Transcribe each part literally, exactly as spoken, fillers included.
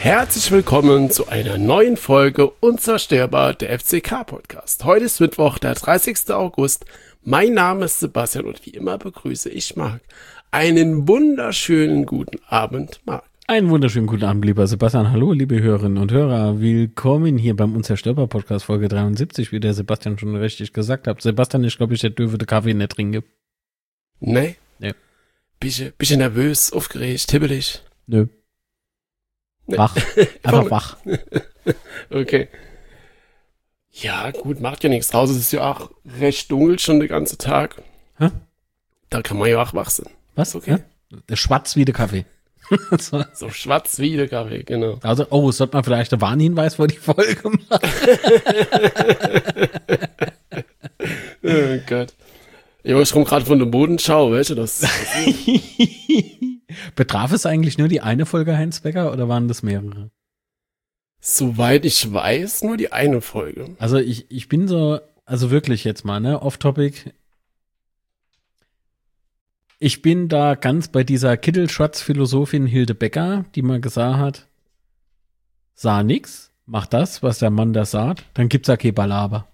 Herzlich willkommen zu einer neuen Folge Unzerstörbar, der F C K-Podcast. Heute ist Mittwoch, der dreißigster August. Mein Name ist Sebastian und wie immer begrüße ich Marc. Einen wunderschönen guten Abend, Marc. Einen wunderschönen guten Abend, lieber Sebastian. Hallo, liebe Hörerinnen und Hörer. Willkommen hier beim Unzerstörbar-Podcast Folge dreiundsiebzig, wie der Sebastian schon richtig gesagt hat. Sebastian, ich glaube, ich hätte dürfe den Kaffee nicht trinken. Nee? Nee. Bisschen, bisschen nervös, aufgeregt, hibbelig? Nö. Nee. Wach. Einfach wach. Okay. Ja, gut, macht ja nichts draus. Es ist ja auch recht dunkel schon den ganzen Tag. Hä? Da kann man ja auch wach sein. Was? Okay. Ja? Der schwarz wie der Kaffee. so. So schwarz wie der Kaffee, genau. Also, oh, sollte man vielleicht einen Warnhinweis vor die Folge machen? Oh Gott. Ja, ich komme gerade von der Bodenschau, weißt du das? Betraf es eigentlich nur die eine Folge Heinz Becker oder waren das mehrere? Soweit ich weiß, nur die eine Folge. Also ich, ich bin so, also wirklich jetzt mal, ne, off-topic. Ich bin da ganz bei dieser Kittelschatz-Philosophin Hilde Becker, die mal gesagt hat, sah nix, mach das, was der Mann da sagt, dann gibt's ja kein Balaber.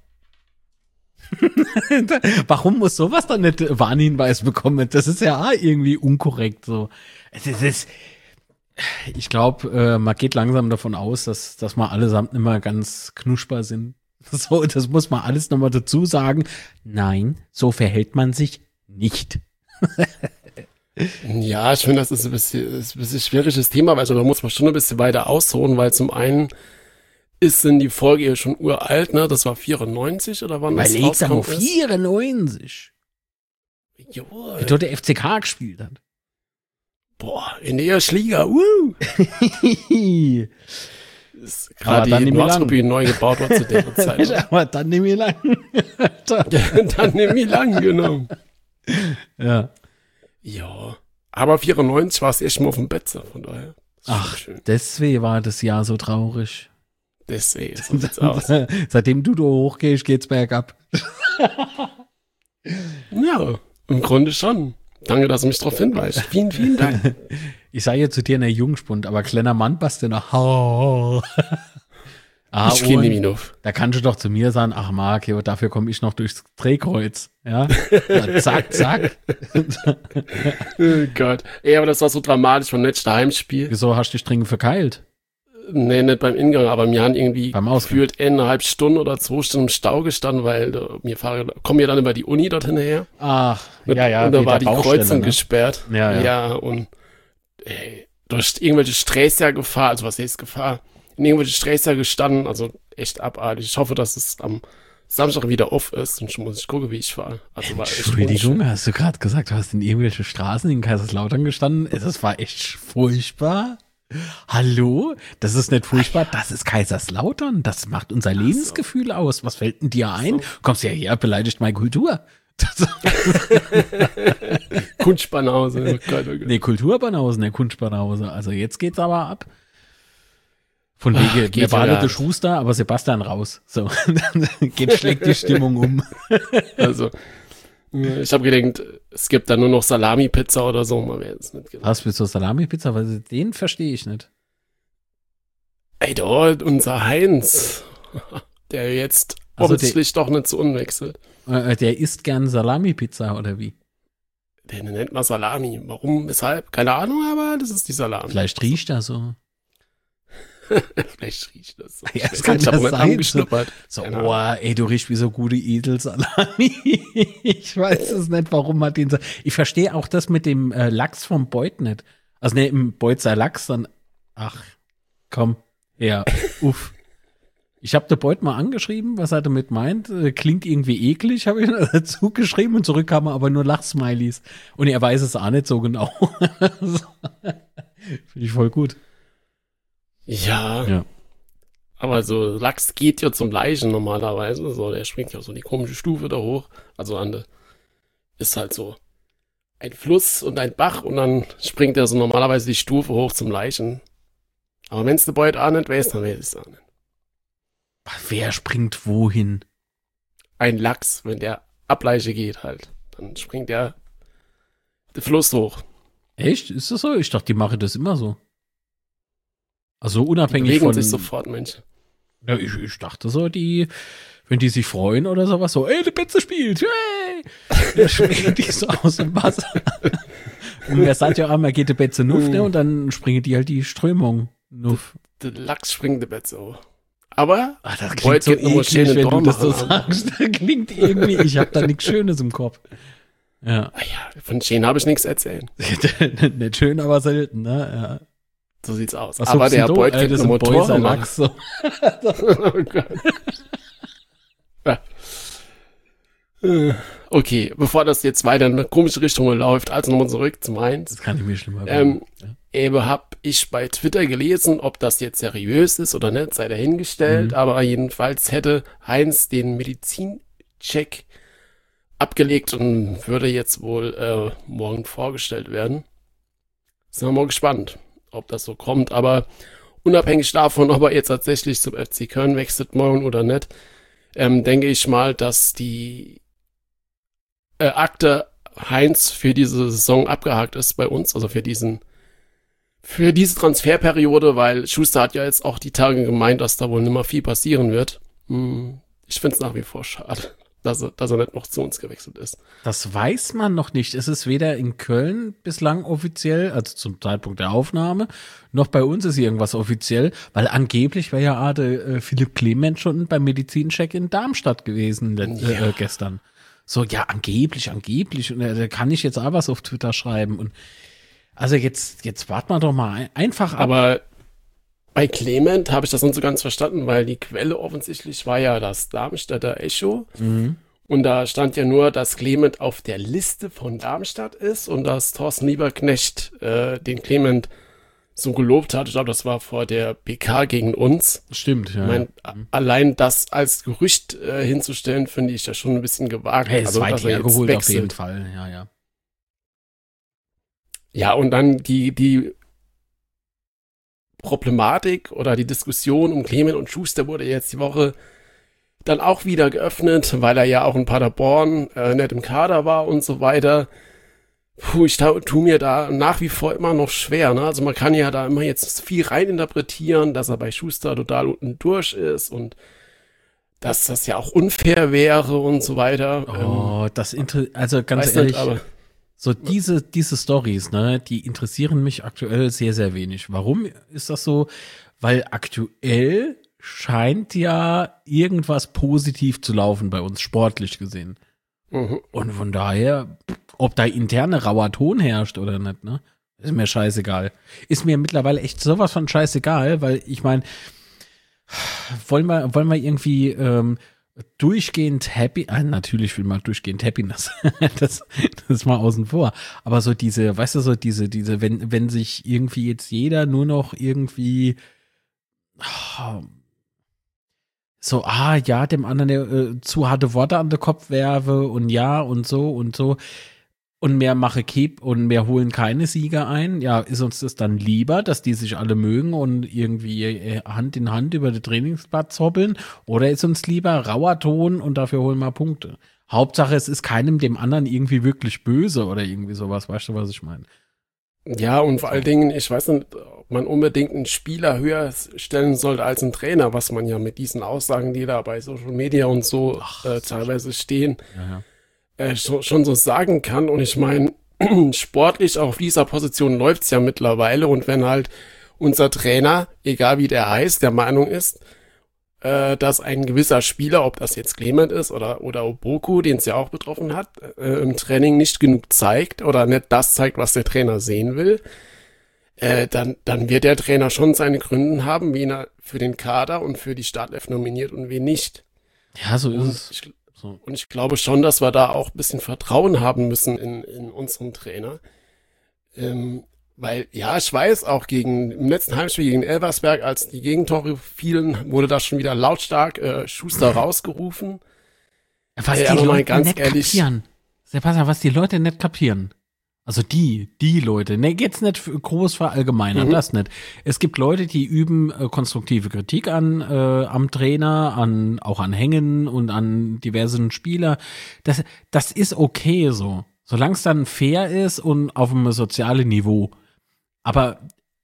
Warum muss sowas dann nicht Warnhinweis bekommen? Das ist ja auch irgendwie unkorrekt so. Es ist, es ist, ich glaube, äh, man geht langsam davon aus, dass, dass wir allesamt nicht mehr ganz knuschbar sind. So, das muss man alles nochmal dazu sagen. Nein, so verhält man sich nicht. Ja, ich finde, das ist ein bisschen, ist ein bisschen schwieriges Thema, weil also, da muss man schon ein bisschen weiter ausholen, weil zum einen ist denn die Folge ja schon uralt, ne? Das war vierundneunzig oder wann das rauskommt? Weil vierundneunzig. Jawohl. Wie dort der F C K gespielt hat. Boah, in der ersten Liga, uh. Ist gerade die Nordtribüne neu gebaut worden zu der Zeit. Aber dann nehm ich lang. Dann nehm ich lang, genau. Ja. Ja. Aber vierundneunzig war es echt mal auf dem Bett, von daher. Ach, schön. deswegen war das Jahr so traurig. Deswegen, so sieht's aus. Seitdem du da hochgehst, geht's bergab. Ja, im Grunde schon. Danke, dass du mich darauf hinweist. Vielen, vielen Dank. Ich sage jetzt zu dir in der Jungspund, aber kleiner Mann passt dir noch. ah, ich kenne mich auf. Da kannst du doch zu mir sagen, ach Marc, ja, dafür komme ich noch durchs Drehkreuz. Ja, ja zack, zack. Oh Gott. Ey, aber das war so dramatisch vom letzten Heimspiel. Wieso hast du dich dringend verkeilt? Nee, nicht beim Ingang, aber mir haben irgendwie beim gefühlt eineinhalb Stunden oder zwei Stunden im Stau gestanden, weil da, mir fahre, kommen ja dann über die Uni dort hinterher. Ach, und, ja, ja. Und da war die Baustelle, Kreuzung ne? gesperrt. Ja, ja. Ja, und ey, durch irgendwelche Sträßer Gefahr, also was heißt Gefahr, in irgendwelche Sträßer gestanden, also echt abartig. Ich hoffe, dass es am Samstag wieder off ist und schon muss ich gucken, wie ich fahre. Also war echt Entschuldigung, unschön. hast du gerade gesagt, du hast in irgendwelche Straßen in Kaiserslautern gestanden? Das war echt furchtbar. Hallo? Das ist nicht furchtbar, das ist Kaiserslautern. Das macht unser Lebensgefühl so aus. Was fällt denn dir ein? So. Kommst ja her, beleidigt meine Kultur. Kunstbanause. Oh Gott, oh Gott. Nee, Kulturbanause, ne, Kunstbanause. Also jetzt geht's aber ab. Von wegen, Ach, wir waren ja der Schuster, aber Sebastian raus. So, dann geht schlägt die Stimmung um. Also, ich habe gedacht, es gibt da nur noch Salami-Pizza oder so. Man wäre es nicht genau. Was für so Salami-Pizza? Weil den verstehe ich nicht. Ey, dort unser Heinz, der jetzt also offensichtlich doch nicht zu uns wechselt. Äh, der isst gern Salami-Pizza oder wie? Den nennt man Salami. Warum, weshalb? Keine Ahnung, aber das ist die Salami. Vielleicht riecht er so. Vielleicht riecht das so. Ja, das ich kann ich habe das nicht sein. angeschnuppert. So, oh, ey, du riechst wie so gute Edelsalami. Ich weiß es nicht, warum man den so. Ich verstehe auch das mit dem äh, Lachs vom Beut nicht. Also, ne, im Beut sei Lachs, dann. Ach, komm, ja, uff. Ich habe der Beut mal angeschrieben, was er damit meint. Äh, klingt irgendwie eklig, habe ich dazu geschrieben und zurück kamen aber nur Lachsmileys. Und er weiß es auch nicht so genau. So. Finde ich voll gut. Ja. Ja. Aber so Lachs geht ja zum Leichen normalerweise. So, der springt ja so die komische Stufe da hoch. Also an der, ist halt so ein Fluss und ein Bach und dann springt er so normalerweise die Stufe hoch zum Leichen. Aber wenn es der Beut auch nicht weiß, dann weiß ich es auch nicht. Wer springt wohin? Ein Lachs, wenn der Ableiche geht halt. Dann springt der den Fluss hoch. Echt? Ist das so? Ich dachte, die machen das immer so. Also Die unabhängig bewegen von. sich sofort, Mensch. Ja, ich, ich dachte so, die, wenn die sich freuen oder sowas, so, ey, der Betze spielt, hey! Da springen die so aus dem Wasser. Und wer sagt ja auch, man geht der Betze nuff, ne? Und dann springen die halt die Strömung nuff. Der Lachs springt der Betze hoch. Aber Ah, das klingt heute so geht noch mal schön eklig, in wenn du Dorn das so machen. sagst. Das klingt irgendwie, ich habe da nichts Schönes im Kopf. Ja. Ah ja, von Schäden habe ich nichts erzählen. Nicht schön, aber selten, ne? Ja. So sieht's aus. Was Aber suchst der denn du? Beut Äh, kriegt das eine sind Boyser Motorhaube. Lachs, so. Oh Gott. Ja. Äh, Okay, bevor das jetzt weiter in eine komische Richtung läuft, also nochmal zurück zu Mainz. Das kann ich mir schlimmer Ähm, ja. Eben habe ich bei Twitter gelesen, ob das jetzt seriös ist oder nicht, sei dahingestellt. Mhm. Aber jedenfalls hätte Heinz den Medizincheck abgelegt und würde jetzt wohl äh, morgen vorgestellt werden. Sind wir mal gespannt, ob das so kommt. Aber unabhängig davon, ob er jetzt tatsächlich zum F C Köln wechselt morgen oder nicht, ähm, denke ich mal, dass die äh, Akte Heinz für diese Saison abgehakt ist bei uns, also für diesen für diese Transferperiode, weil Schuster hat ja jetzt auch die Tage gemeint, dass da wohl nicht mehr viel passieren wird. Hm, ich finde es nach wie vor schade, dass er, dass er nicht noch zu uns gewechselt ist. Das weiß man noch nicht. Es ist weder in Köln bislang offiziell, also zum Zeitpunkt der Aufnahme, noch bei uns ist irgendwas offiziell, weil angeblich wäre ja Ade äh, Philipp Clement schon beim Medizincheck in Darmstadt gewesen let- Ja. äh, gestern. So, ja, angeblich, angeblich. Und äh, da kann ich jetzt auch was auf Twitter schreiben. Und also jetzt, jetzt warten wir doch mal ein, einfach ab. Aber bei Clement habe ich das nicht so ganz verstanden, weil die Quelle offensichtlich war ja das Darmstädter Echo. Mhm. Und da stand ja nur, dass Clement auf der Liste von Darmstadt ist und dass Thorsten Lieberknecht äh, den Clement so gelobt hat. Ich glaube, das war vor der P K gegen uns. Stimmt, ja. Ich mein, a- allein das als Gerücht äh, hinzustellen, finde ich ja schon ein bisschen gewagt. Hey, ist also, weit dass er jetzt hergeholt auf jeden wechselt. Fall. Ja, ja. Ja, und dann die, die Problematik oder die Diskussion um Clement und Schuster wurde jetzt die Woche dann auch wieder geöffnet, weil er ja auch in Paderborn äh, nicht im Kader war und so weiter. Puh, ich ta- tu mir da nach wie vor immer noch schwer. Ne? Also man kann ja da immer jetzt viel reininterpretieren, dass er bei Schuster total unten durch ist und dass das ja auch unfair wäre und so weiter. Oh, das inter also ähm, ganz weiß ehrlich, nicht, aber so diese, diese Stories, ne, die interessieren mich aktuell sehr, sehr wenig. Warum ist das so? Weil aktuell scheint ja irgendwas positiv zu laufen bei uns, sportlich gesehen. mhm. Und von daher, ob da interne rauer Ton herrscht oder nicht, ne, ist mir scheißegal. Ist mir mittlerweile echt sowas von scheißegal, weil ich meine, wollen wir, wollen wir irgendwie ähm, durchgehend happy, ah, natürlich will man durchgehend Happiness, das, das ist mal außen vor, aber so diese, weißt du, so diese, diese, wenn, wenn sich irgendwie jetzt jeder nur noch irgendwie ah, so, ah, ja, dem anderen äh, zu harte Worte an den Kopf werfe und ja und so und so und mehr mache Keep und mehr holen keine Sieger ein. Ja, ist uns das dann lieber, dass die sich alle mögen und irgendwie äh, Hand in Hand über den Trainingsplatz hoppeln? Oder ist uns lieber rauer Ton und dafür holen wir Punkte? Hauptsache, es ist keinem dem anderen irgendwie wirklich böse oder irgendwie sowas. Weißt du, was ich meine? Ja, und vor allen Dingen, ich weiß nicht, ob man unbedingt einen Spieler höher stellen sollte als einen Trainer, was man ja mit diesen Aussagen, die da bei Social Media und so Ach, äh, teilweise stehen, Ja, ja. äh, schon, schon so sagen kann. Und ich meine, sportlich auf dieser Position läuft's ja mittlerweile. Und wenn halt unser Trainer, egal wie der heißt, der Meinung ist, äh, dass ein gewisser Spieler, ob das jetzt Clement ist oder, oder Oboku, den es ja auch betroffen hat, äh, im Training nicht genug zeigt oder nicht das zeigt, was der Trainer sehen will, äh, dann, dann wird der Trainer schon seine Gründe haben, wen er für den Kader und für die Startelf nominiert und wen nicht. Ja, so ist Und es. ich, So. und ich glaube schon, dass wir da auch ein bisschen Vertrauen haben müssen in, in unseren Trainer. Ähm, weil, ja, ich weiß, auch gegen, im letzten Heimspiel gegen Elversberg, als die Gegentore fielen, wurde da schon wieder lautstark äh, Schuster rausgerufen. Was Ey, die aber mal Leute ganz nicht ehrlich- kapieren. Sebastian, was die Leute nicht kapieren. Also die, die Leute. Ne, jetzt nicht für- groß verallgemeinern, Mhm. das nicht. Es gibt Leute, die üben äh, konstruktive Kritik an äh, am Trainer, an auch an Hängen und an diversen Spieler. Das, das ist okay so. Solange es dann fair ist und auf einem sozialen Niveau. Aber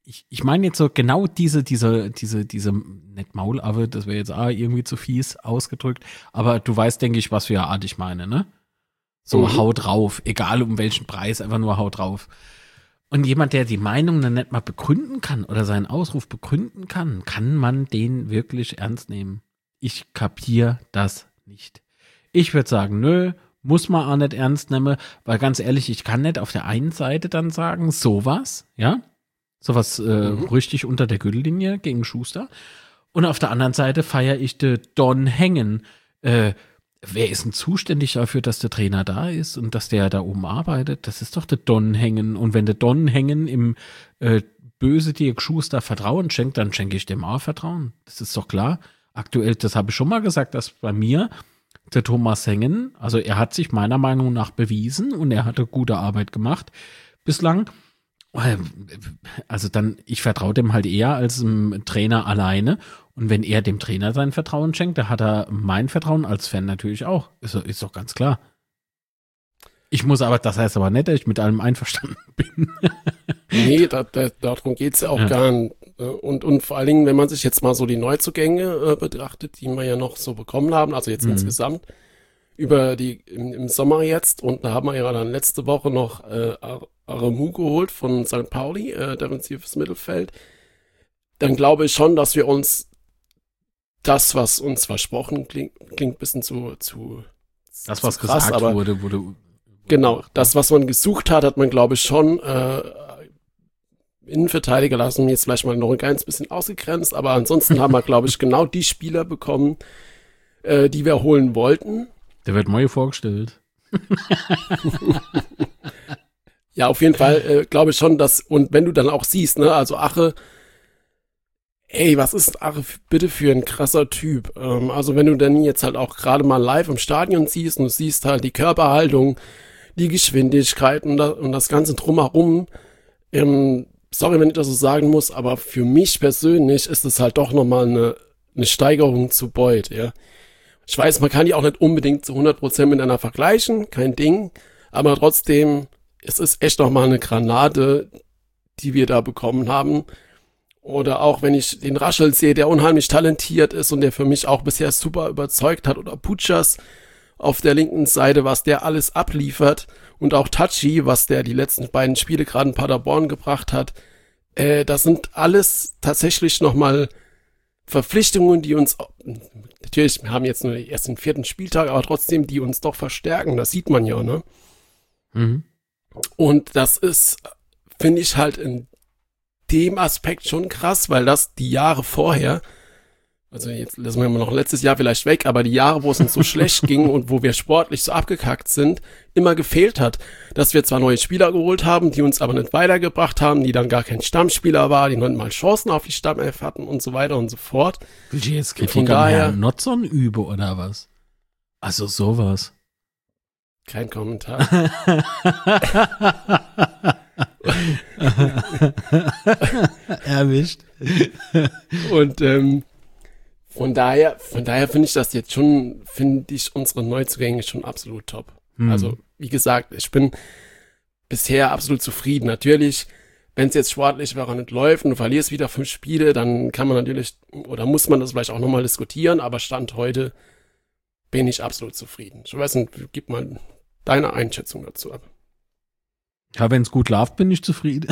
ich, ich meine jetzt so genau diese, diese, diese, diese, nicht Maulaffe, das wäre jetzt auch irgendwie zu fies ausgedrückt, aber du weißt, denke ich, was für eine Art ich meine, ne? So mhm. Hau drauf, egal um welchen Preis, einfach nur Hau drauf. Und jemand, der die Meinung dann nicht mal begründen kann oder seinen Ausruf begründen kann, kann man den wirklich ernst nehmen? Ich kapiere das nicht. Ich würde sagen, nö, muss man auch nicht ernst nehmen, weil ganz ehrlich, ich kann nicht auf der einen Seite dann sagen, sowas, ja, sowas äh, mhm. richtig unter der Gürtellinie gegen Schuster. Und auf der anderen Seite feiere ich den Don Hängen. Äh, wer ist denn zuständig dafür, dass der Trainer da ist und dass der da oben arbeitet? Das ist doch der Don Hängen. Und wenn der Don Hängen im äh, böse Dirk Schuster Vertrauen schenkt, dann schenke ich dem auch Vertrauen. Das ist doch klar. Aktuell, das habe ich schon mal gesagt, dass bei mir der Thomas Hängen, also er hat sich meiner Meinung nach bewiesen und er hatte gute Arbeit gemacht bislang. Also dann, ich vertraue dem halt eher als dem Trainer alleine. Und wenn er dem Trainer sein Vertrauen schenkt, dann hat er mein Vertrauen als Fan natürlich auch. Ist, ist doch ganz klar. Ich muss aber, das heißt aber nicht, dass ich mit allem einverstanden bin. Nee, da, da, darum geht's ja auch ja. gar nicht. Und, und vor allen Dingen, wenn man sich jetzt mal so die Neuzugänge äh, betrachtet, die wir ja noch so bekommen haben, also jetzt mhm. insgesamt über die im, im Sommer jetzt, und da haben wir ja dann letzte Woche noch äh, Aremu geholt von Sankt Pauli, äh, defensives Mittelfeld, dann glaube ich schon, dass wir uns das, was uns versprochen klingt, klingt ein bisschen zu, zu das, was zu krass, gesagt aber wurde, wurde, wurde genau, das, was man gesucht hat, hat man, glaube ich, schon äh, Innenverteidiger lassen jetzt vielleicht mal noch ein ganz bisschen ausgegrenzt, aber ansonsten haben wir, glaube ich, genau die Spieler bekommen, äh, die wir holen wollten. Der wird neu vorgestellt. Ja, auf jeden Fall äh, glaube ich schon, dass, und wenn du dann auch siehst, ne, also Ache, ey, was ist Ache bitte für ein krasser Typ? Ähm, also wenn du dann jetzt halt auch gerade mal live im Stadion siehst und du siehst halt die Körperhaltung, die Geschwindigkeit und, da, und das Ganze drumherum, ähm, sorry, wenn ich das so sagen muss, aber für mich persönlich ist es halt doch nochmal eine, eine Steigerung zu Beuth, ja. Ich weiß, man kann die auch nicht unbedingt zu hundert Prozent miteinander vergleichen, kein Ding, aber trotzdem, es ist echt nochmal eine Granate, die wir da bekommen haben. Oder auch, wenn ich den Raschel sehe, der unheimlich talentiert ist und der für mich auch bisher super überzeugt hat, oder Puchas auf der linken Seite, was der alles abliefert, und auch Tachi, was der die letzten beiden Spiele gerade in Paderborn gebracht hat, äh, das sind alles tatsächlich nochmal Verpflichtungen, die uns, natürlich, wir haben jetzt nur erst den vierten Spieltag, aber trotzdem, die uns doch verstärken, das sieht man ja, ne? Mhm. Und das ist, finde ich halt in dem Aspekt schon krass, weil das die Jahre vorher, also jetzt lassen wir mal noch letztes Jahr vielleicht weg, aber die Jahre, wo es uns so schlecht ging und wo wir sportlich so abgekackt sind, immer gefehlt hat, dass wir zwar neue Spieler geholt haben, die uns aber nicht weitergebracht haben, die dann gar kein Stammspieler war, die noch nicht mal Chancen auf die Stammelf hatten und so weiter und so fort. Will ich jetzt Kritik an Herrn Notzon übe oder was? Also sowas. Kein Kommentar. Erwischt. Und ähm, von daher, von daher finde ich das jetzt schon, finde ich unsere Neuzugänge schon absolut top. Hm. Also, wie gesagt, ich bin bisher absolut zufrieden. Natürlich, wenn es jetzt sportlich wäre und nicht läuft und du verlierst wieder fünf Spiele, dann kann man natürlich, oder muss man das vielleicht auch nochmal diskutieren, aber Stand heute bin ich absolut zufrieden. Ich weiß nicht, gib mal deine Einschätzung dazu ab. Ja, wenn es gut läuft, bin ich zufrieden.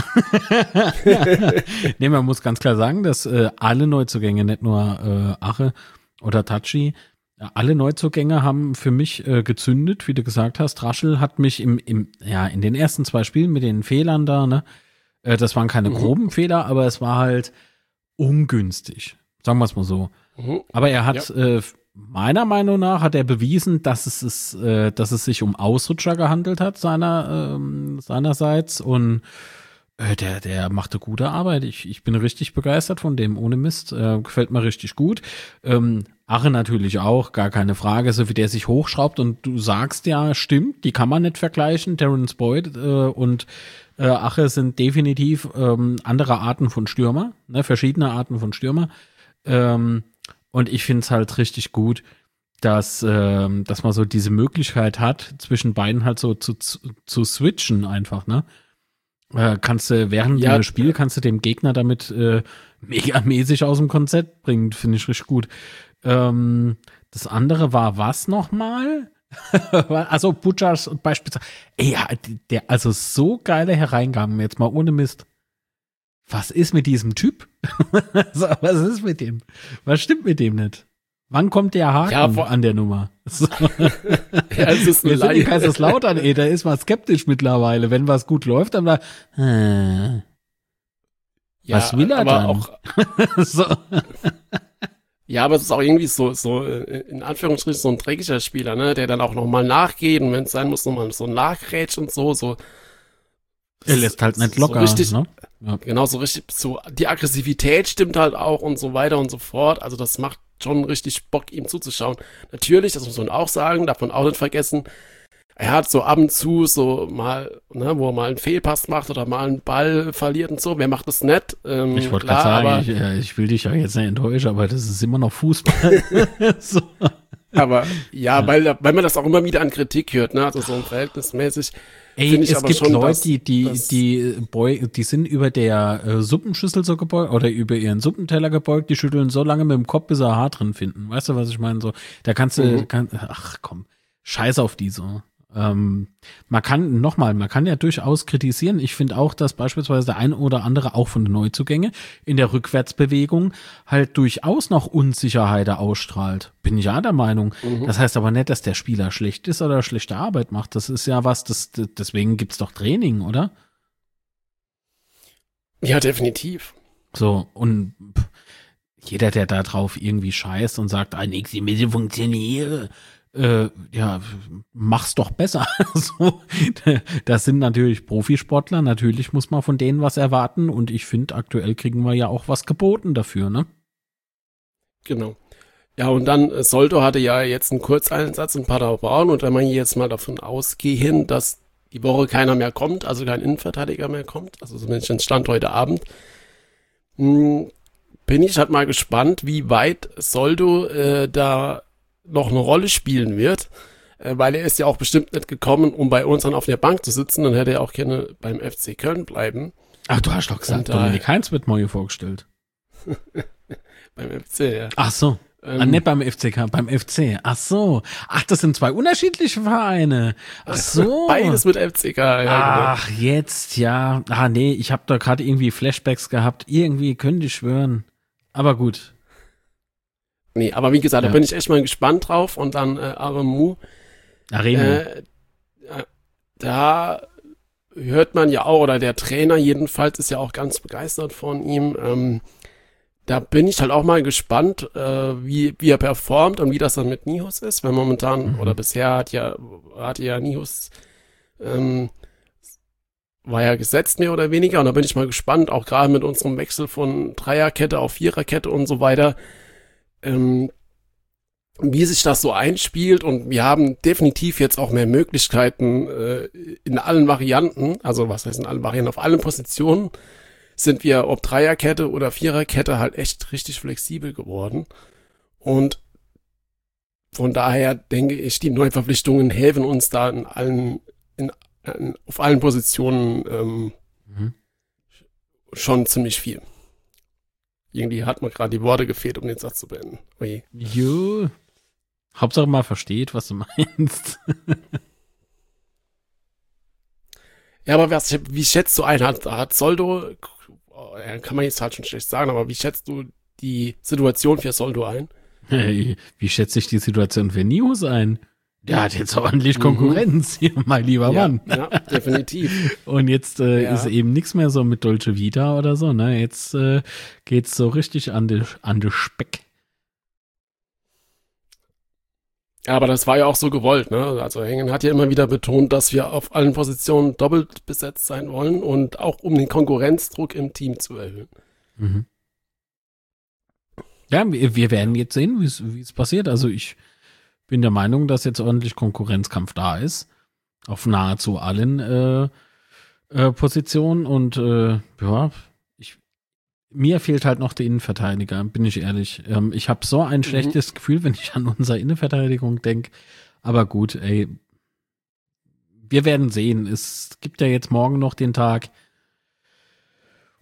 Nee, man muss ganz klar sagen, dass äh, alle Neuzugänge, nicht nur äh, Ache oder Tachi, alle Neuzugänge haben für mich äh, gezündet, wie du gesagt hast. Raschel hat mich im, im, ja, in den ersten zwei Spielen mit den Fehlern da, ne, äh, das waren keine mhm. groben Fehler, aber es war halt ungünstig. Sagen wir es mal so. Mhm. Aber er hat, ja. äh, meiner Meinung nach, hat er bewiesen, dass es, ist, äh, dass es sich um Ausrutscher gehandelt hat, seiner, ähm, seinerseits. Und äh, der, der machte gute Arbeit. Ich, ich bin richtig begeistert von dem, ohne Mist. Äh, gefällt mir richtig gut. Ähm, Ache natürlich auch, gar keine Frage, so wie der sich hochschraubt. Und du sagst ja, stimmt, die kann man nicht vergleichen. Terence Boyd äh, und äh, Ache sind definitiv ähm, andere Arten von Stürmer, ne, verschiedene Arten von Stürmer. Ähm, Und ich finde es halt richtig gut, dass, ähm, dass man so diese Möglichkeit hat, zwischen beiden halt so zu, zu, zu switchen einfach, ne? Äh, kannst du während Ja, dem Spiel kannst du dem Gegner damit äh, megamäßig aus dem Konzept bringen, finde ich richtig gut. Ähm, das andere war was nochmal? Also Butchers beispielsweise. Ey, ja, der, also so geile Hereingaben, jetzt mal ohne Mist. Was ist mit diesem Typ? So, was ist mit dem? Was stimmt mit dem nicht? Wann kommt der Haken Ja, vor- an der Nummer? So. Ja, es ist eine Wir sind in Laie. Kaiserslautern, ey, da ist man skeptisch mittlerweile. Wenn was gut läuft, dann war, äh, Ja, was will er aber dann? Auch, so. ja, aber es ist auch irgendwie so, so äh, in Anführungsstrichen so ein dreckiger Spieler, ne, der dann auch nochmal nachgeht und wenn es sein muss, nochmal so nachgrätscht und so, so. Er lässt halt nicht locker. So richtig, ne? Ja. genau, so richtig, so, die Aggressivität stimmt halt auch und so weiter und so fort. Also das macht schon richtig Bock, ihm zuzuschauen. Natürlich, das muss man auch sagen, darf man auch nicht vergessen, er hat so ab und zu so mal, ne, wo er mal einen Fehlpass macht oder mal einen Ball verliert und so. Wer macht das nicht? Ähm, Ich wollte klar, gerade sagen, aber, ich, äh, ich will dich ja jetzt nicht enttäuschen, aber das ist immer noch Fußball. so. aber ja, Weil, weil man das auch immer wieder an Kritik hört, ne, also so ein verhältnismäßig. Ey, Finde ich es aber gibt schon, Leute, dass- die, die, dass- die, beu, die sind über der äh, Suppenschüssel so gebeugt oder über ihren Suppenteller gebeugt, die schütteln so lange mit dem Kopf, bis sie Haar drin finden. Weißt du, was ich meine? So, da kannst du, Mhm. kann, ach komm, scheiß auf die so. Ähm, man kann, nochmal, man kann ja durchaus kritisieren. Ich finde auch, dass beispielsweise der eine oder andere auch von den Neuzugängen in der Rückwärtsbewegung halt durchaus noch Unsicherheit ausstrahlt. Bin ich ja der Meinung. Mhm. Das heißt aber nicht, dass der Spieler schlecht ist oder schlechte Arbeit macht. Das ist ja was, das, deswegen gibt's doch Training, oder? Ja, definitiv. So, und pff, jeder, der da drauf irgendwie scheißt und sagt, ah, nix, die Mittel funktionieren, äh, ja, mach's doch besser. so, das sind natürlich Profisportler, natürlich muss man von denen was erwarten und ich finde, aktuell kriegen wir ja auch was geboten dafür, ne? Genau. Ja, und dann, äh, Soldo hatte ja jetzt einen Kurzeinsatz in Paderborn und wenn man jetzt mal davon ausgehen, dass die Woche keiner mehr kommt, also kein Innenverteidiger mehr kommt, also zumindest Stand heute Abend, mh, bin ich halt mal gespannt, wie weit Soldo äh, da noch eine Rolle spielen wird, äh, weil er ist ja auch bestimmt nicht gekommen, um bei uns dann auf der Bank zu sitzen, dann hätte er auch gerne beim F C Köln bleiben. Ach, du hast doch gesagt, Und, äh, Dominik Heinz wird neu vorgestellt. Beim F C, ja. Ach so. Ähm, ah, nicht beim F C K, beim F C. Ach so. Ach, das sind zwei unterschiedliche Vereine. Ach so. Beides mit F C K, ja, Ach, jetzt, ja. Ah, nee, ich habe da gerade irgendwie Flashbacks gehabt. Irgendwie könnte ich schwören. Aber gut. Nee, aber wie gesagt, Ja. da bin ich echt mal gespannt drauf. Und dann äh, Aremu, Arena. äh, äh, da hört man ja auch, oder der Trainer jedenfalls ist ja auch ganz begeistert von ihm. Ähm, da bin ich halt auch mal gespannt, äh, wie, wie er performt und wie das dann mit Nihus ist, weil momentan, Mhm. oder bisher hat ja, hatte ja Nihus, ähm, war ja gesetzt mehr oder weniger. Und da bin ich mal gespannt, auch gerade mit unserem Wechsel von Dreierkette auf Viererkette und so weiter, ähm, wie sich das so einspielt. Und wir haben definitiv jetzt auch mehr Möglichkeiten äh, in allen Varianten, also was heißt in allen Varianten, auf allen Positionen sind wir, ob Dreierkette oder Viererkette, halt echt richtig flexibel geworden. Und von daher denke ich, die Neuverpflichtungen helfen uns da in allen, in, in, auf allen Positionen ähm, Mhm. schon ziemlich viel. Irgendwie hat mir gerade die Worte gefehlt, um den Satz zu beenden. Oje. Jo. Hauptsache mal versteht, was du meinst. Ja, aber was, wie schätzt du ein? Hat, hat Soldo, äh, kann man jetzt halt schon schlecht sagen, aber wie schätzt du die Situation für Soldo ein? Hey, wie schätze ich die Situation für Nius ein? Der hat jetzt ordentlich Konkurrenz hier, mein lieber ja, Mann. ja, definitiv. Und jetzt äh, Ja. ist eben nichts mehr so mit Dolce Vita oder so, ne? Jetzt äh, geht's so richtig an den an den Speck. Ja, aber das war ja auch so gewollt, ne? Also Hengen hat ja immer wieder betont, dass wir auf allen Positionen doppelt besetzt sein wollen und auch um den Konkurrenzdruck im Team zu erhöhen. Mhm. Ja, wir, wir werden jetzt sehen, wie es wie es passiert. Also ich bin der Meinung, dass jetzt ordentlich Konkurrenzkampf da ist. Auf nahezu allen äh, äh, Positionen. Und äh, ja, ich, mir fehlt halt noch der Innenverteidiger, bin ich ehrlich. Ähm, ich habe so ein schlechtes Gefühl, wenn ich an unsere Innenverteidigung denke. Aber gut, ey, wir werden sehen. Es gibt ja jetzt morgen noch den Tag.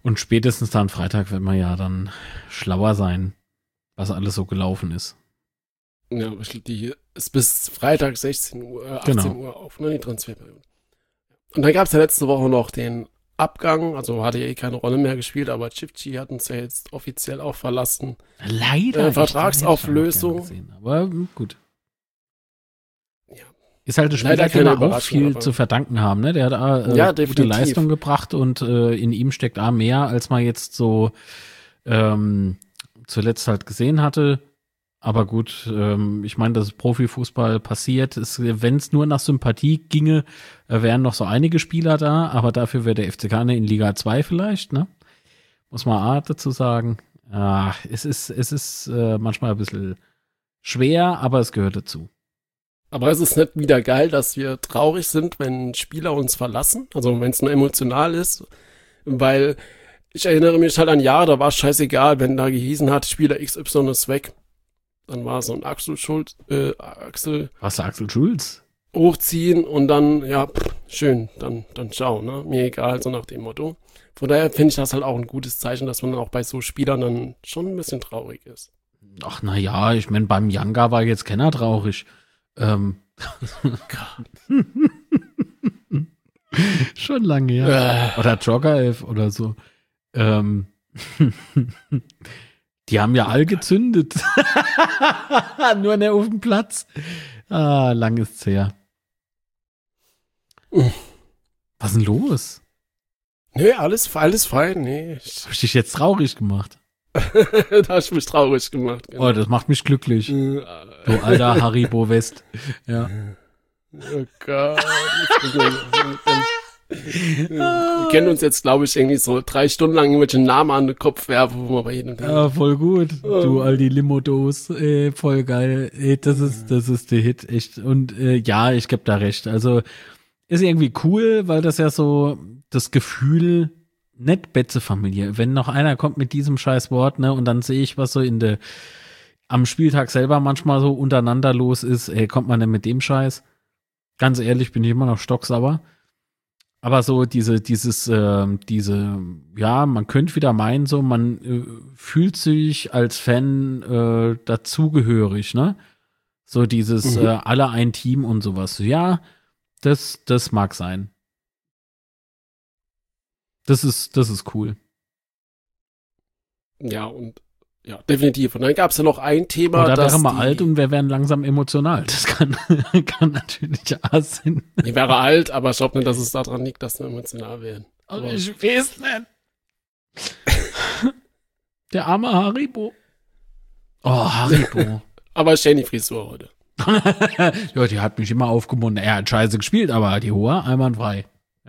Und spätestens dann Freitag wird man ja dann schlauer sein, was alles so gelaufen ist. Ja, aber die ist bis Freitag sechzehn Uhr, äh, achtzehn Genau. Uhr auf, ne, die Transferperiode. Und dann gab es ja letzte Woche noch den Abgang, also hatte ja eh keine Rolle mehr gespielt, aber Chifchi hat uns ja jetzt offiziell auch verlassen. Leider. Äh, Vertragsauflösung. Ich gesehen, aber gut. Ja. Ist halt ein Spieler, Leider dem keine wir auch Überraschung, viel aber- zu verdanken haben. Ne? Der hat äh, Ja, gute definitiv. Leistung gebracht und äh, in ihm steckt A mehr, als man jetzt so ähm, zuletzt halt gesehen hatte. Aber gut, ähm, ich meine, dass Profifußball passiert. Wenn es nur nach Sympathie ginge, äh, wären noch so einige Spieler da, aber dafür wäre der F C K in Liga zwei vielleicht, ne? Muss man A dazu sagen. Ah, es ist, es ist äh, manchmal ein bisschen schwer, aber es gehört dazu. Aber es ist nicht wieder geil, dass wir traurig sind, wenn Spieler uns verlassen, also wenn es nur emotional ist, weil ich erinnere mich halt an Jahre, da war es scheißegal, wenn da gehießen hat, Spieler X Y ist weg. Dann war so ein Axel Schulz, äh, Axel Was sagt Axel Schulz? hochziehen und dann, ja, pff, schön, dann, dann ciao, ne? Mir egal, so nach dem Motto. Von daher finde ich das halt auch ein gutes Zeichen, dass man dann auch bei so Spielern dann schon ein bisschen traurig ist. Ach, na ja, ich meine, beim Yanga war jetzt keiner traurig. Ähm. Schon lange, ja. Äh, Oder Jogger oder so. Ähm. Die haben ja all gezündet. Nur nicht auf dem Platz. Ah, lang ist's her. Was ist denn los? nee, alles, alles fein, nee. Ich, Hab ich dich jetzt traurig gemacht? da hast du mich traurig gemacht. Oh, das macht mich glücklich. Äh, Du alter Haribo West. Ja. Oh Gott. Jetzt bin ich- Wir kennen uns jetzt, glaube ich, irgendwie so drei Stunden lang irgendwelche Namen an den Kopf werfen, wo man bei jedem denkt. Ja, voll gut. Du alti Limo-Dos. Ey, voll geil. Ey, das ist, das ist der Hit, echt. Und äh, ja, ich geb da recht. Also ist irgendwie cool, weil das ja so das Gefühl, nicht Betze-Familie. Wenn noch einer kommt mit diesem scheiß Wort, ne, und dann sehe ich, was so in der am Spieltag selber manchmal so untereinander los ist, ey, kommt man denn mit dem Scheiß? Ganz ehrlich, bin ich immer noch stocksauer. Aber so diese, dieses, äh, diese, ja, man könnte wieder meinen, so, man äh, fühlt sich als Fan äh, dazugehörig, ne? So dieses, Mhm. äh, alle ein Team und sowas. Ja, das, das mag sein. Das ist, das ist cool. Ja, und ja, definitiv. Und dann gab es ja noch ein Thema, Oder das wäre mal die, alt und wir wären langsam emotional. Das kann, kann natürlich auch sein. die wäre alt, aber ich glaube nicht, dass es daran liegt, dass wir emotional werden. Aber ich weiß nicht. Der arme Haribo. Oh, Haribo. aber schöne Frisur heute. Ja, die hat mich immer aufgemuntert. Er hat scheiße gespielt, aber die hohe einwandfrei.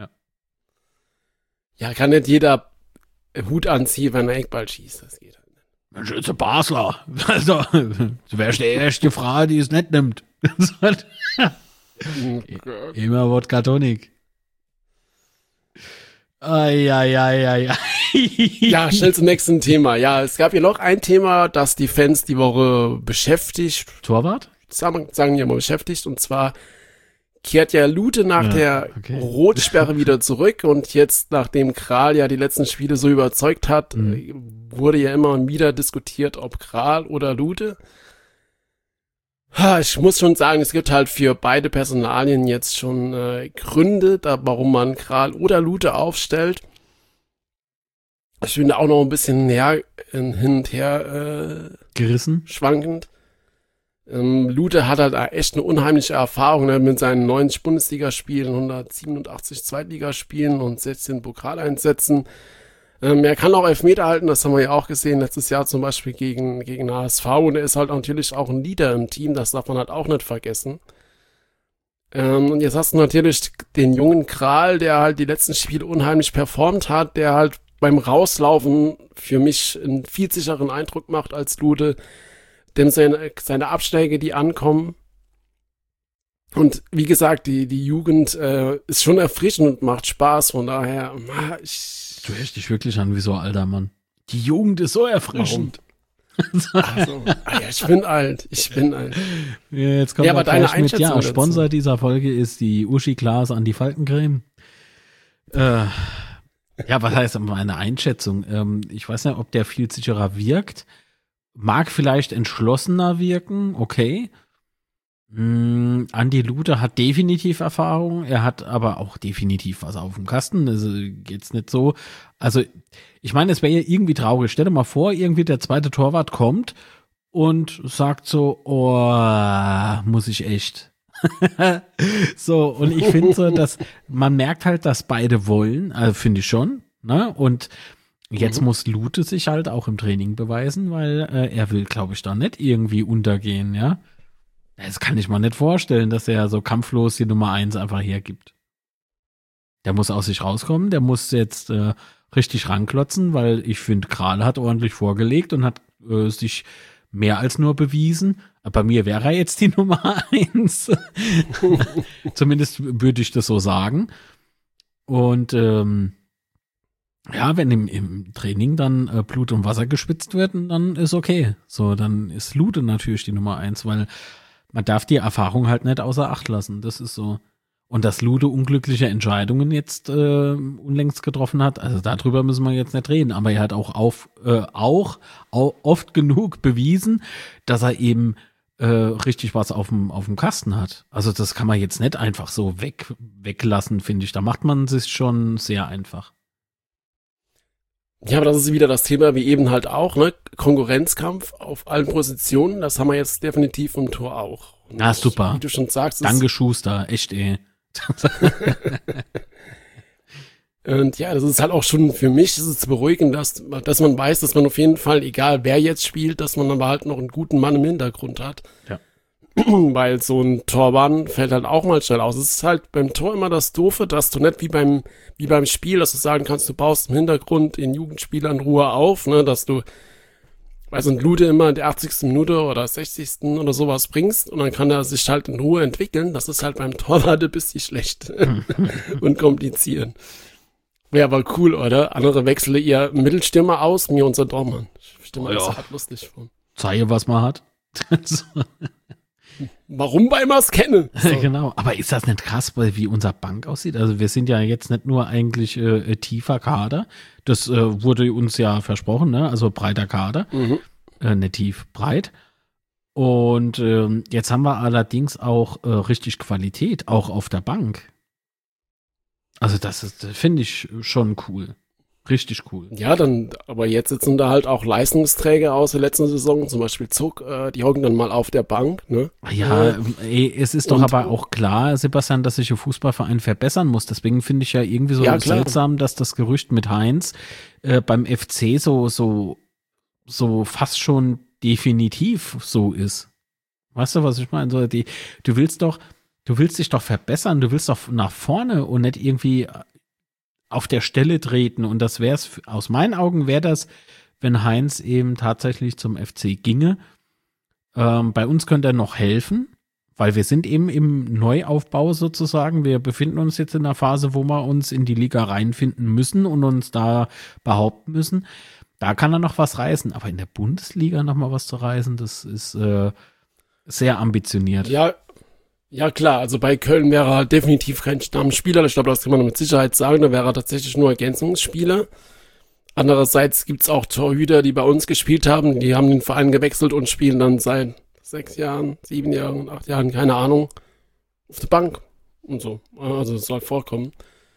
Ja, kann nicht jeder Hut anziehen, wenn er Eckball schießt. Das geht halt nicht. Mensch, ist ein Basler. Also, du wärst die erste Frau, die es nicht nimmt. Immer Wodka Tonic. Eieieiei. Ja, schnell zum nächsten Thema. Ja, es gab ja noch ein Thema, das die Fans die Woche beschäftigt, Torwart? sagen, sagen wir mal beschäftigt, und zwar kehrt ja Lute nach Ja, der okay. Rotsperre wieder zurück, und jetzt, nachdem Kral ja die letzten Spiele so überzeugt hat, Mhm. wurde ja immer wieder diskutiert, ob Kral oder Lute. Ha, Ich muss schon sagen, es gibt halt für beide Personalien jetzt schon äh, Gründe, da, warum man Kral oder Lute aufstellt. Ich bin da auch noch ein bisschen her, hin und her äh, Gerissen? schwankend. Ähm, Lute hat halt echt eine unheimliche Erfahrung, ne, mit seinen neunzig Bundesligaspielen, hundertsiebenundachtzig Zweitligaspielen und sechzehn Pokaleinsätzen. Ähm, er kann auch Elfmeter halten, das haben wir ja auch gesehen, letztes Jahr zum Beispiel gegen, gegen H S V, und er ist halt natürlich auch ein Leader im Team, das darf man halt auch nicht vergessen. Ähm, und jetzt hast du natürlich den jungen Kral, der halt die letzten Spiele unheimlich performt hat, der halt beim Rauslaufen für mich einen viel sicheren Eindruck macht als Lute, dem seine, seine Abschläge, die ankommen. Und wie gesagt, die, die Jugend äh, ist schon erfrischend und macht Spaß, von daher, ah, ich... Du hörst dich wirklich an wie so ein alter Mann. Die Jugend ist so erfrischend. Also, ah ja, ich bin alt, ich bin alt. Ja, jetzt kommt Ja, ja, aber deine gleich mit, ja, Einschätzung dazu. Sponsor dieser Folge ist die Uschi Glas Anti-Faltencreme. Äh, Ja, was heißt meine Einschätzung? Ähm, ich weiß nicht, ob der viel sicherer wirkt. Mag vielleicht entschlossener wirken, okay. Mm, Andi Lute hat definitiv Erfahrung, er hat aber auch definitiv was auf dem Kasten. Also geht's nicht so. Also, ich meine, es wäre ja irgendwie traurig. Stell dir mal vor, irgendwie der zweite Torwart kommt und sagt so, oh, muss ich echt. So, und ich finde so, dass man merkt halt, dass beide wollen, also finde ich schon, ne? Und jetzt mhm. muss Lute sich halt auch im Training beweisen, weil äh, er will, glaube ich, da nicht irgendwie untergehen, ja? Das kann ich mir nicht vorstellen, dass er so kampflos die Nummer eins einfach hergibt. Der muss aus sich rauskommen, der muss jetzt äh, richtig ranklotzen, weil ich finde, Kral hat ordentlich vorgelegt und hat äh, sich mehr als nur bewiesen. Bei mir wäre er jetzt die Nummer eins. Zumindest würde ich das so sagen. Und ähm, ja, wenn im, im Training dann äh, Blut und Wasser geschwitzt wird, dann ist okay. So, dann ist Lute natürlich die Nummer eins, weil man darf die Erfahrung halt nicht außer Acht lassen. Das ist so. Und dass Lute unglückliche Entscheidungen jetzt äh, unlängst getroffen hat, also darüber müssen wir jetzt nicht reden. Aber er hat auch, auf, äh, auch, auch oft genug bewiesen, dass er eben äh, richtig was auf dem auf dem Kasten hat. Also das kann man jetzt nicht einfach so weg weglassen, finde ich. Da macht man sich schon sehr einfach. Ja, aber das ist wieder das Thema, wie eben halt auch, ne? Konkurrenzkampf auf allen Positionen, das haben wir jetzt definitiv im Tor auch. Und ja, super. Wie du schon sagst. Danke, Schuster, echt eh. Und ja, das ist halt auch schon für mich, das ist beruhigend, dass, dass man weiß, dass man auf jeden Fall, egal wer jetzt spielt, dass man aber halt noch einen guten Mann im Hintergrund hat. Ja. Weil so ein Torwart fällt halt auch mal schnell aus. Es ist halt beim Tor immer das Doofe, dass du nicht wie beim, wie beim Spiel, dass du sagen kannst, du baust im Hintergrund in Jugendspielern Ruhe auf, ne, dass du, weil so ein Lute immer in der achtzigsten Minute oder sechzigsten oder sowas bringst und dann kann er sich halt in Ruhe entwickeln. Das ist halt beim Torwart ein bisschen schlecht und kompliziert. Wäre aber cool, oder? Andere wechseln ihr Mittelstürmer aus, mir unser Dormann. Ich stelle mir oh, das ja. halt lustig vor. Zeige, was man hat. Warum, weil man es kenne? So. Genau, aber ist das nicht krass, wie unser Bank aussieht? Also wir sind ja jetzt nicht nur eigentlich äh, tiefer Kader, das äh, wurde uns ja versprochen, ne? Also breiter Kader, Mhm. äh, nicht tief, breit. Und ähm, jetzt haben wir allerdings auch äh, richtig Qualität, auch auf der Bank. Also das ist, das finde ich schon cool. Richtig cool. Ja, dann, aber jetzt sitzen da halt auch Leistungsträger aus der letzten Saison, zum Beispiel Zuck, äh, die hocken dann mal auf der Bank, ne? Ja, äh, ey, es ist doch aber auch klar, Sebastian, dass sich ein Fußballverein verbessern muss. Deswegen finde ich ja irgendwie so ja, seltsam, dass das Gerücht mit Heinz äh, beim F C so, so, so fast schon definitiv so ist. Weißt du, was ich meine? So, die, du willst doch, du willst dich doch verbessern, du willst doch nach vorne und nicht irgendwie auf der Stelle treten. Und das wäre es, aus meinen Augen wäre das, wenn Heinz eben tatsächlich zum F C ginge. Ähm, bei uns könnte er noch helfen, weil wir sind eben im Neuaufbau sozusagen. Wir befinden uns jetzt in einer Phase, wo wir uns in die Liga reinfinden müssen und uns da behaupten müssen. Da kann er noch was reißen. Aber in der Bundesliga noch mal was zu reißen, das ist äh, sehr ambitioniert. Ja, Ja, klar, also bei Köln wäre er definitiv kein Stammspieler. Ich glaube, das kann man mit Sicherheit sagen. Da wäre er tatsächlich nur Ergänzungsspieler. Andererseits gibt's auch Torhüter, die bei uns gespielt haben. Die haben den Verein gewechselt und spielen dann seit sechs Jahren, sieben Jahren, acht Jahren, keine Ahnung, auf der Bank und so. Also es soll vorkommen,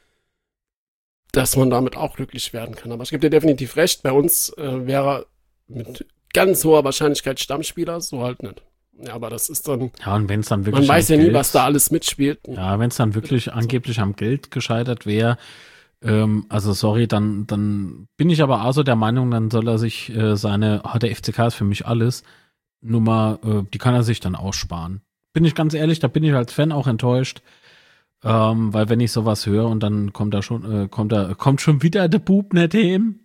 dass man damit auch glücklich werden kann. Aber ich gebe dir definitiv recht, bei uns äh, wäre er mit ganz hoher Wahrscheinlichkeit Stammspieler, so halt nicht. Ja, aber das ist dann. Ja, und wenn es dann wirklich. Man weiß ja Geld, nie, was da alles mitspielt. Ja, wenn es dann wirklich angeblich am Geld gescheitert wäre, ähm, also sorry, dann, dann bin ich aber auch so der Meinung, dann soll er sich äh, seine, oh, der F C K ist für mich alles, Nummer, äh, die kann er sich dann aussparen. Bin ich ganz ehrlich, da bin ich als Fan auch enttäuscht, ähm, weil wenn ich sowas höre und dann kommt da schon, äh, kommt da, kommt schon wieder der Bub nicht hin.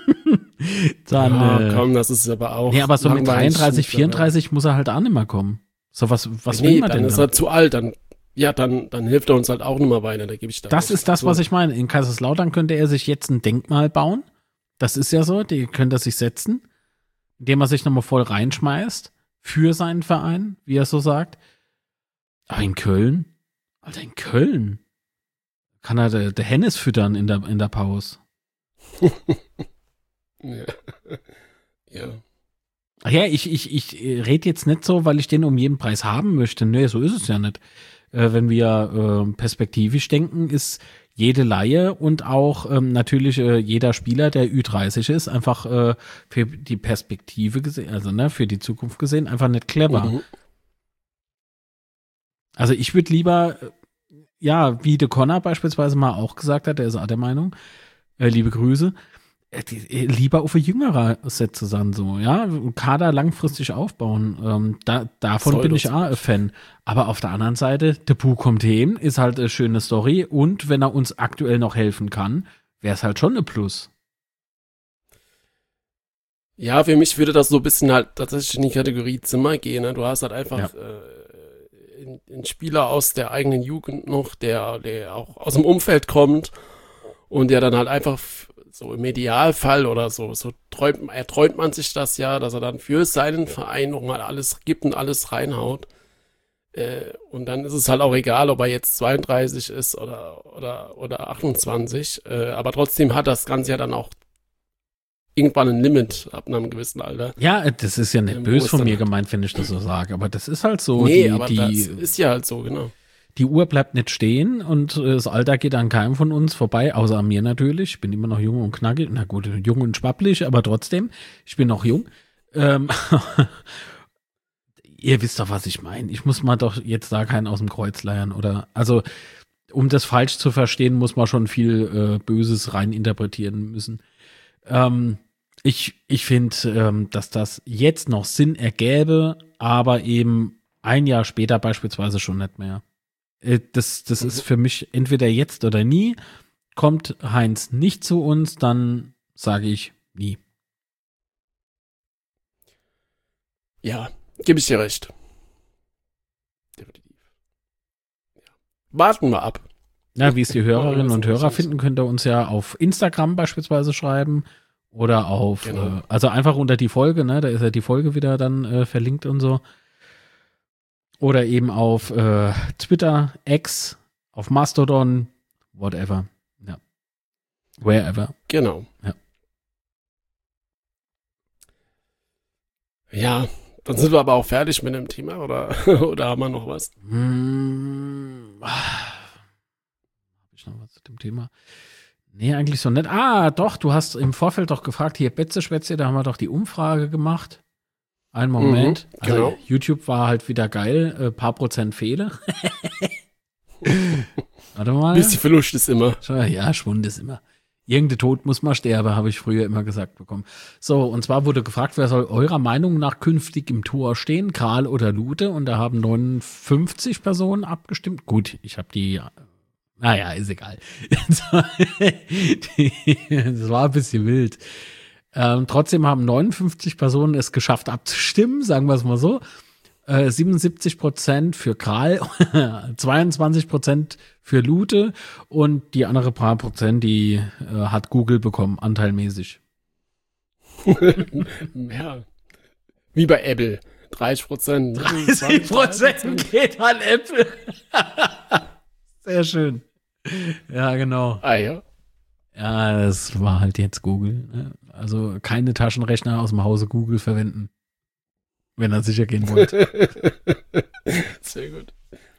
Dann, ja, äh, komm, das ist aber auch. Nee, aber so mit dreiunddreißig, vierunddreißig muss er halt auch nicht mehr kommen. So, was, was nee, will man dann denn? ist dann? er zu alt, dann, ja, dann, dann hilft er uns halt auch nicht mehr weiter, da gebe ich da. Das ist das, so. was ich meine. In Kaiserslautern könnte er sich jetzt ein Denkmal bauen. Das ist ja so, die könnte er sich setzen, indem er sich nochmal voll reinschmeißt für seinen Verein, wie er so sagt. Aber in Köln, Alter, in Köln kann er der, der Hennes füttern in der, in der Pause. Ja. Ja. Ach ja, ich, ich, ich rede jetzt nicht so, weil ich den um jeden Preis haben möchte. Nee, so ist es ja nicht. Äh, wenn wir äh, perspektivisch denken, ist jede Leihe und auch ähm, natürlich äh, jeder Spieler, der Ü dreißig ist, einfach äh, für die Perspektive gesehen, also ne, für die Zukunft gesehen, einfach nicht clever. Mhm. Also ich würde lieber, äh, ja, wie de Connor beispielsweise mal auch gesagt hat, der ist auch der Meinung, äh, liebe Grüße, äh, die, äh, lieber auf ein jüngerer Set zusammen so, ja, Kader langfristig aufbauen. Ähm, da, davon Soll bin doch ich so. auch ein Fan. Aber auf der anderen Seite, der Bu kommt hin, ist halt eine schöne Story und wenn er uns aktuell noch helfen kann, wäre es halt schon ein Plus. Ja, für mich würde das so ein bisschen halt tatsächlich in die Kategorie Zimmer gehen. Ne? Du hast halt einfach äh, einen, einen Spieler aus der eigenen Jugend noch, der, der auch aus dem Umfeld kommt und der dann halt einfach f- so im Idealfall oder so, so träumt, erträumt man sich das ja, dass er dann für seinen Verein nochmal alles gibt und alles reinhaut. Äh, und dann ist es halt auch egal, ob er jetzt zweiunddreißig ist oder, oder, oder achtundzwanzig. Äh, aber trotzdem hat das Ganze ja dann auch irgendwann ein Limit ab einem gewissen Alter. Ja, das ist ja nicht Ähm, wo böse ist von dann mir halt- gemeint, wenn ich das so sage, aber das ist halt so, nee, die, aber das die, ist ja halt so, genau. die Uhr bleibt nicht stehen und äh, das Alter geht an keinem von uns vorbei, außer an mir natürlich. Ich bin immer noch jung und knackig, na gut, jung und schwapplich, aber trotzdem, ich bin noch jung. Ähm, ihr wisst doch, was ich meine. Ich muss mal doch jetzt da keinen aus dem Kreuz leiern oder, also, um das falsch zu verstehen, muss man schon viel äh, Böses reininterpretieren müssen. Ähm, ich ich finde, ähm, dass das jetzt noch Sinn ergäbe, aber eben ein Jahr später beispielsweise schon nicht mehr. Äh, das das ist für mich entweder jetzt oder nie. Kommt Heinz nicht zu uns, dann sage ich nie. Ja, gebe ich dir recht. Definitiv. Ja. Warten wir ab. Ja, wie es die Hörerinnen Ja, und so Hörer ist es. finden, könnt ihr uns ja auf Instagram beispielsweise schreiben oder auf, Genau. äh, also einfach unter die Folge, ne, da ist ja die Folge wieder dann äh, verlinkt und so. Oder eben auf äh, Twitter, X, auf Mastodon, whatever. Ja. Wherever. Genau. Ja. Ja, dann sind wir aber auch fertig mit dem Thema, oder, oder haben wir noch was? Hm, ah, hab ich noch was zu dem Thema? Nee, eigentlich so nicht. Ah, doch, du hast im Vorfeld doch gefragt, hier Betze Schwätze, da haben wir doch die Umfrage gemacht. Einen Moment. Mhm, genau. Also YouTube war halt wieder geil, äh, paar Prozent Fehler. Warte mal. Bisschen Verlust ist immer. Ja, Schwund ist immer. Irgendein Tod muss mal sterben, habe ich früher immer gesagt bekommen. So, und zwar wurde gefragt, wer soll eurer Meinung nach künftig im Tor stehen, Kral oder Lute? Und da haben neunundfünfzig Personen abgestimmt. Gut, ich habe die, naja, ist egal. Das war ein bisschen wild. Ähm, trotzdem haben neunundfünfzig Personen es geschafft abzustimmen, sagen wir es mal so. Äh, siebenundsiebzig Prozent für Kral, zweiundzwanzig Prozent für Lute und die andere paar Prozent, die äh, hat Google bekommen, anteilmäßig. Ja. Wie bei Apple. dreißig Prozent. dreißig Prozent geht an Apple. Sehr schön. Ja, genau. Ah ja. Ja, das war halt jetzt Google. Ne? Also keine Taschenrechner aus dem Hause Google verwenden. Wenn er sicher gehen wollte. Sehr gut.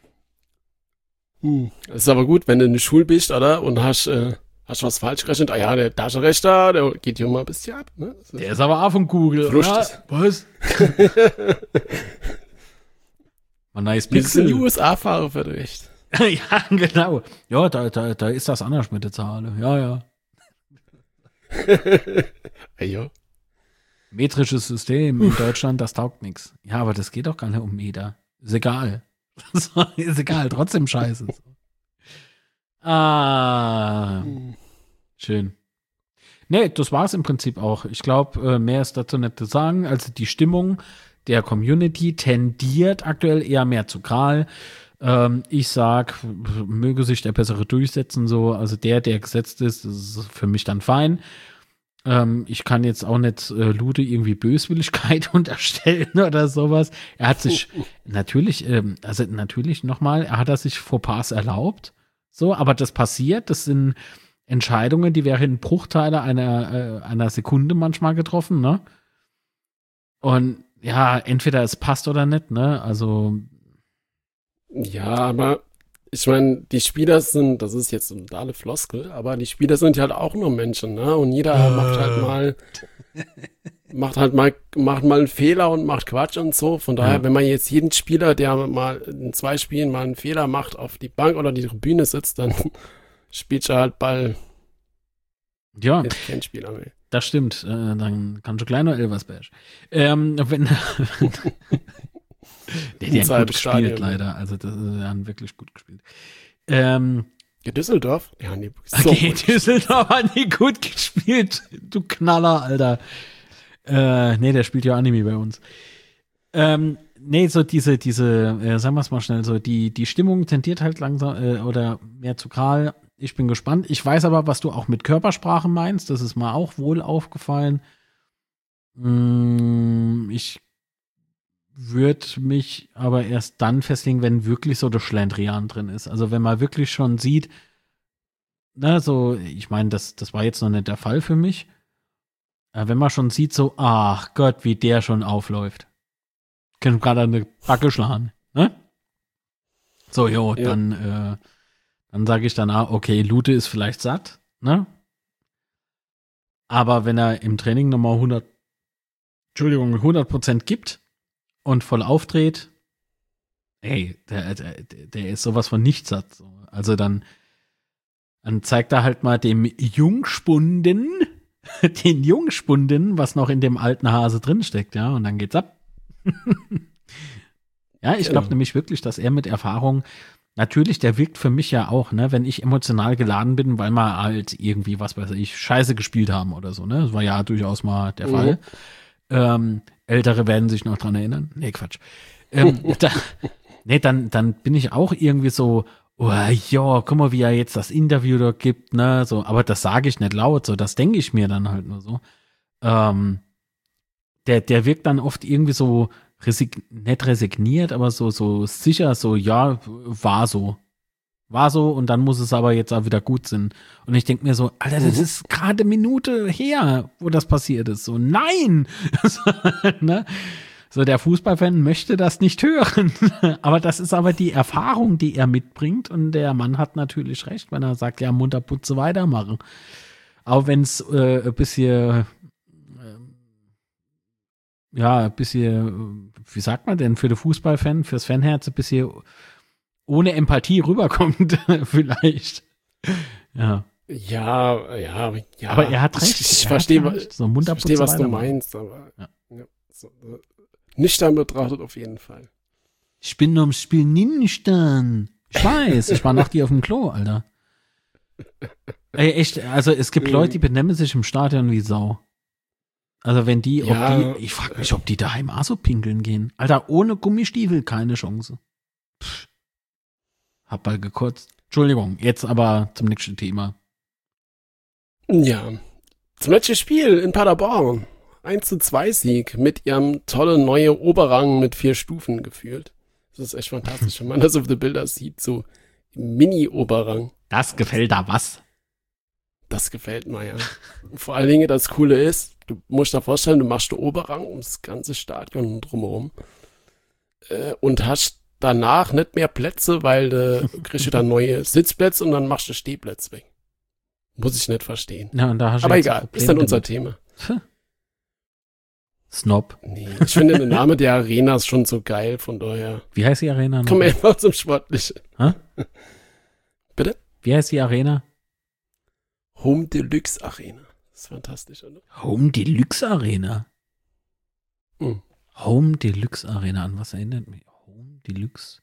Hm. Das ist aber gut, wenn du in der Schule bist, oder? Und hast, äh, hast was falsch gerechnet. Ah ja, der Taschenrechner, der geht hier mal ein bisschen ab. Ne? Das ist Der ist aber auch von Google, Verlust oder? ist- Was? Mal nice Bis in die Pixel. U S A fahren für recht. Ja, genau. Ja, da, da, da ist das anders mit der Zahl. Ja, ja. Ah ja. Metrisches System in Deutschland, das taugt nichts. Ja, aber das geht doch gar nicht um Meter. Ist egal. Ist egal, trotzdem scheiße. Ah, Hm. schön. Nee, das war es im Prinzip auch. Ich glaube, mehr ist dazu nicht zu sagen. Also die Stimmung der Community tendiert aktuell eher mehr zu Kral. Ähm, ich sag, möge sich der Bessere durchsetzen, so. Also der, der gesetzt ist, das ist für mich dann fein. Ähm, ich kann jetzt auch nicht äh, Lude irgendwie Böswilligkeit unterstellen oder sowas. Er hat sich natürlich, ähm, also natürlich nochmal, er hat er sich Fauxpas erlaubt. So, aber das passiert, das sind Entscheidungen, die wären in Bruchteile einer, äh, einer Sekunde manchmal getroffen, ne? Und ja, entweder es passt oder nicht, ne? Also. Ja, aber ich meine, die Spieler sind, das ist jetzt eine totale Floskel, aber die Spieler sind halt auch nur Menschen, ne? Und jeder äh. macht halt mal, macht halt mal, macht mal einen Fehler und macht Quatsch und so. Von daher, ja. wenn man jetzt jeden Spieler, der mal in zwei Spielen mal einen Fehler macht, auf die Bank oder die Tribüne sitzt, dann spielt er halt Ball. Ja. Ist kein Spieler mehr. Das stimmt. Äh, dann kannst du kleiner Elversberg. Ähm, wenn. Der, der hat gut Stadion. gespielt, leider. Also, das ist ja wirklich gut gespielt. Ähm, ja, Düsseldorf? Ja, nee, so okay, Düsseldorf hat nie gut gespielt. Du Knaller, Alter. Äh, nee, der spielt ja Anime bei uns. Ähm, nee, so diese, diese, äh, sagen wir es mal schnell, so die, die Stimmung tendiert halt langsam äh, oder mehr zu kahl. Ich bin gespannt. Ich weiß aber, was du auch mit Körpersprache meinst. Das ist mir auch wohl aufgefallen. Mm, ich würde mich aber erst dann festlegen, wenn wirklich so der Schlendrian drin ist. Also wenn man wirklich schon sieht, na, so, ich meine, das, das war jetzt noch nicht der Fall für mich. Aber wenn man schon sieht, so, ach Gott, wie der schon aufläuft. Können gerade eine Backe schlagen, ne? So, jo, ja. dann, äh, dann sage ich dann, ah, okay, Lute ist vielleicht satt, ne? Aber wenn er im Training nochmal hundert, Entschuldigung, hundert Prozent gibt und voll aufdreht, ey, der, der, der ist sowas von nicht satt. So. Also dann, dann zeigt er halt mal dem Jungspunden, den Jungspunden, was noch in dem alten Hase drinsteckt, ja, und dann geht's ab. Ja, ich glaube genau. nämlich wirklich, dass er mit Erfahrung, natürlich, der wirkt für mich ja auch, ne, wenn ich emotional geladen bin, weil wir halt irgendwie, was weiß ich, Scheiße gespielt haben oder so, ne, das war ja durchaus mal der mhm. Fall. Ähm, Ältere werden sich noch dran erinnern. Nee, Quatsch. Ähm, da, nee, dann, dann bin ich auch irgendwie so, oh, ja, guck mal, wie er jetzt das Interview da gibt, ne, so, aber das sage ich nicht laut, so, das denke ich mir dann halt nur so. Ähm, der, der wirkt dann oft irgendwie so, resig- nicht resigniert, aber so, so sicher, so, ja, war so. War so und dann muss es aber jetzt auch wieder gut sein. Und ich denke mir so, Alter, das mhm. ist gerade eine Minute her, wo das passiert ist. So, nein! ne? So, der Fußballfan möchte das nicht hören. aber das ist aber die Erfahrung, die er mitbringt. Und der Mann hat natürlich recht, wenn er sagt, ja, munter Putze weitermachen. Auch wenn es äh, ein bisschen, äh, ja, ein bisschen, wie sagt man denn, für den Fußballfan, fürs Fanherz ein bisschen ohne Empathie rüberkommt, vielleicht. Ja. Ja, ja, ja. Aber er hat recht. Ich, ich verstehe, recht. So ich verstehe was du meinst, aber ja. Ja, so, nüchtern betrachtet auf jeden Fall. Ich bin ums Spiel nüchtern. Ich weiß, ich war nach dir auf dem Klo, Alter. Ey, echt, also es gibt Leute, die benennen sich im Stadion wie Sau. Also wenn die, ja, ob die, ich frage mich, ob die daheim auch so pinkeln gehen. Alter, ohne Gummistiefel keine Chance. Pff. Hab mal gekürzt. Entschuldigung, jetzt aber zum nächsten Thema. Ja, zum letzten Spiel in Paderborn. eins zu zwei Sieg mit ihrem tollen neuen Oberrang mit vier Stufen gefühlt. Das ist echt fantastisch, wenn man das auf den Bildern sieht, so Mini-Oberrang. Das gefällt da was? Das gefällt mir, ja. Vor allen Dingen, das Coole ist, du musst dir vorstellen, du machst den Oberrang ums ganze Stadion drumherum äh, und hast danach nicht mehr Plätze, weil du kriegst du dann neue Sitzplätze und dann machst du Stehplätze weg. Muss ich nicht verstehen. Ja, und da hast du aber egal, ist dann unser Thema. Snob. Nee, ich finde der Name der Arena ist schon so geil, von daher. Wie heißt die Arena? Kommen wir einfach zum Sportlichen. Hä? Bitte? Wie heißt die Arena? Home Deluxe Arena. Das ist fantastisch, oder? Home Deluxe Arena? Mhm. Home Deluxe Arena, an was erinnert mich? Home Deluxe.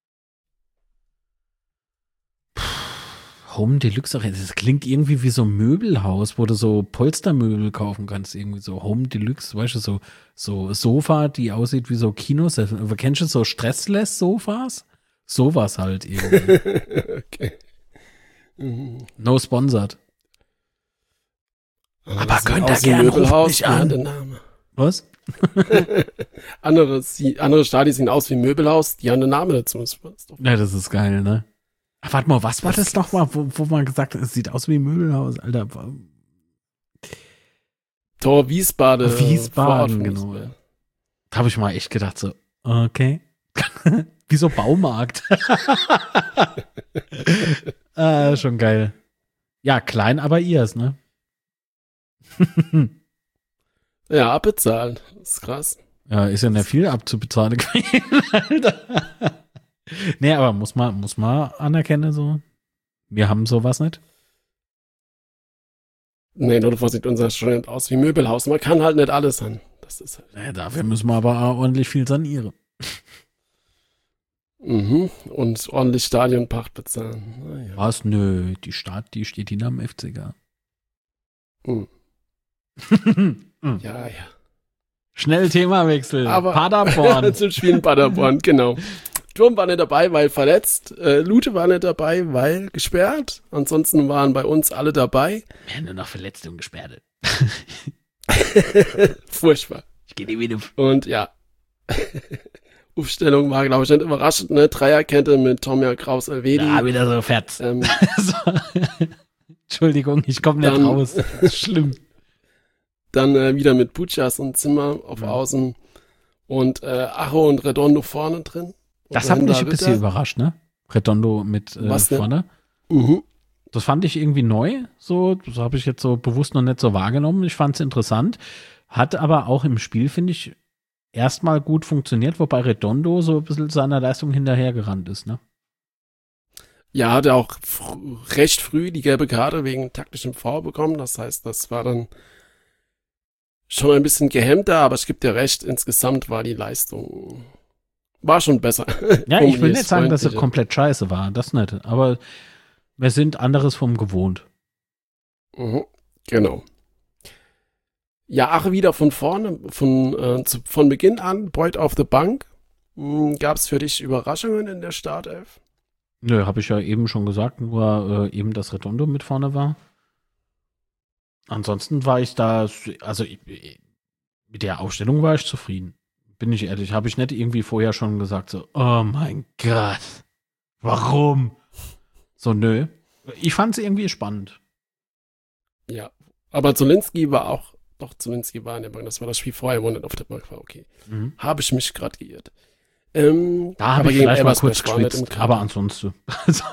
Puh, Home Deluxe Arena, das klingt irgendwie wie so ein Möbelhaus, wo du so Polstermöbel kaufen kannst, irgendwie so Home Deluxe, weißt du, so, so Sofa, die aussieht wie so Kinos. Kennst du so Stressless-Sofas? Sowas halt irgendwie. Okay. Mhm. No sponsored. Aber, Aber könnt ihr gerne rufen mich an. Ja, Name. Was? andere, andere Stadien sehen aus wie Möbelhaus, die haben einen Namen dazu. Ja, das ist geil, ne? Ach, warte mal, was war das nochmal, wo, wo man gesagt hat, es sieht aus wie ein Möbelhaus, Alter. Tor Wiesbaden. Wiesbaden, genau. Da habe ich mal echt gedacht, so, okay. Wie so Baumarkt. äh, schon geil. Ja, klein, aber ihrs, ne? Ja, abbezahlen. Das ist krass. Ja, ist ja nicht viel abzubezahlen gewesen, Alter. Nee, aber muss man, muss man anerkennen, so. Wir haben sowas nicht. Nee, nur davor sieht unser Student aus wie Möbelhaus. Man kann halt nicht alles an. Das ist halt. Ja, dafür müssen wir aber auch ordentlich viel sanieren. Mhm. Und ordentlich Stadionpacht bezahlen. Naja. Was? Nö, die Stadt, die steht hinterm F C K. Mhm. Mhm. Ja, ja. Schnell Themawechsel. Aber Paderborn. zum Spielen Paderborn, genau. Turm war nicht dabei, weil verletzt. Äh, Lute war nicht dabei, weil gesperrt. Ansonsten waren bei uns alle dabei. Wir haben nur noch verletzt und gesperrt. Furchtbar. Ich gehe nie wieder. Und ja. Aufstellung war, glaube ich, nicht überraschend. Ne? Dreierkette mit Tomja Kraus Elvedi. Ja, wieder so fett. Ähm, so. Entschuldigung, ich komme nicht Dann- raus. Das ist schlimm. Dann äh, wieder mit Puchas und Zimmer auf Ja. Außen. Und äh, Acho und Redondo vorne drin. Das Und hat mich Henda ein bisschen Ritter. überrascht, ne? Redondo mit äh, Was denn? vorne. Mhm. Das fand ich irgendwie neu, so. Das habe ich jetzt so bewusst noch nicht so wahrgenommen. Ich fand es interessant. Hat aber auch im Spiel, finde ich, erstmal gut funktioniert, wobei Redondo so ein bisschen seiner Leistung hinterhergerannt ist, ne? Ja, hat er auch fr- recht früh die gelbe Karte wegen taktischem Foul bekommen. Das heißt, das war dann schon ein bisschen gehemmter, aber ich gebe dir recht, insgesamt war die Leistung war schon besser. Ja, ich will Formulier nicht es sagen, dass er freundlicher. komplett scheiße war, das nicht. Aber wir sind anderes vom gewohnt. Mhm, genau. Ja, Ache wieder von vorne, von, äh, zu, von Beginn an, Beuth auf der Bank. Gab es für dich Überraschungen in der Startelf? Nö, habe ich ja eben schon gesagt, nur äh, eben, dass Redondo mit vorne war. Ansonsten war ich da, also ich, mit der Aufstellung war ich zufrieden. Bin ich ehrlich, habe ich nicht irgendwie vorher schon gesagt, so, oh mein Gott, warum? So, nö. Ich fand es irgendwie spannend. Ja, aber Zolinski war auch, doch, Zolinski war in der Bank, das war das Spiel vorher, wo er nicht auf der Bank war, okay. Mhm. Habe ich mich gerade geirrt. Ähm, Da habe aber ich gegen vielleicht mal Elversberg kurz war nicht im geschwitzt, Kader. aber ansonsten. Also,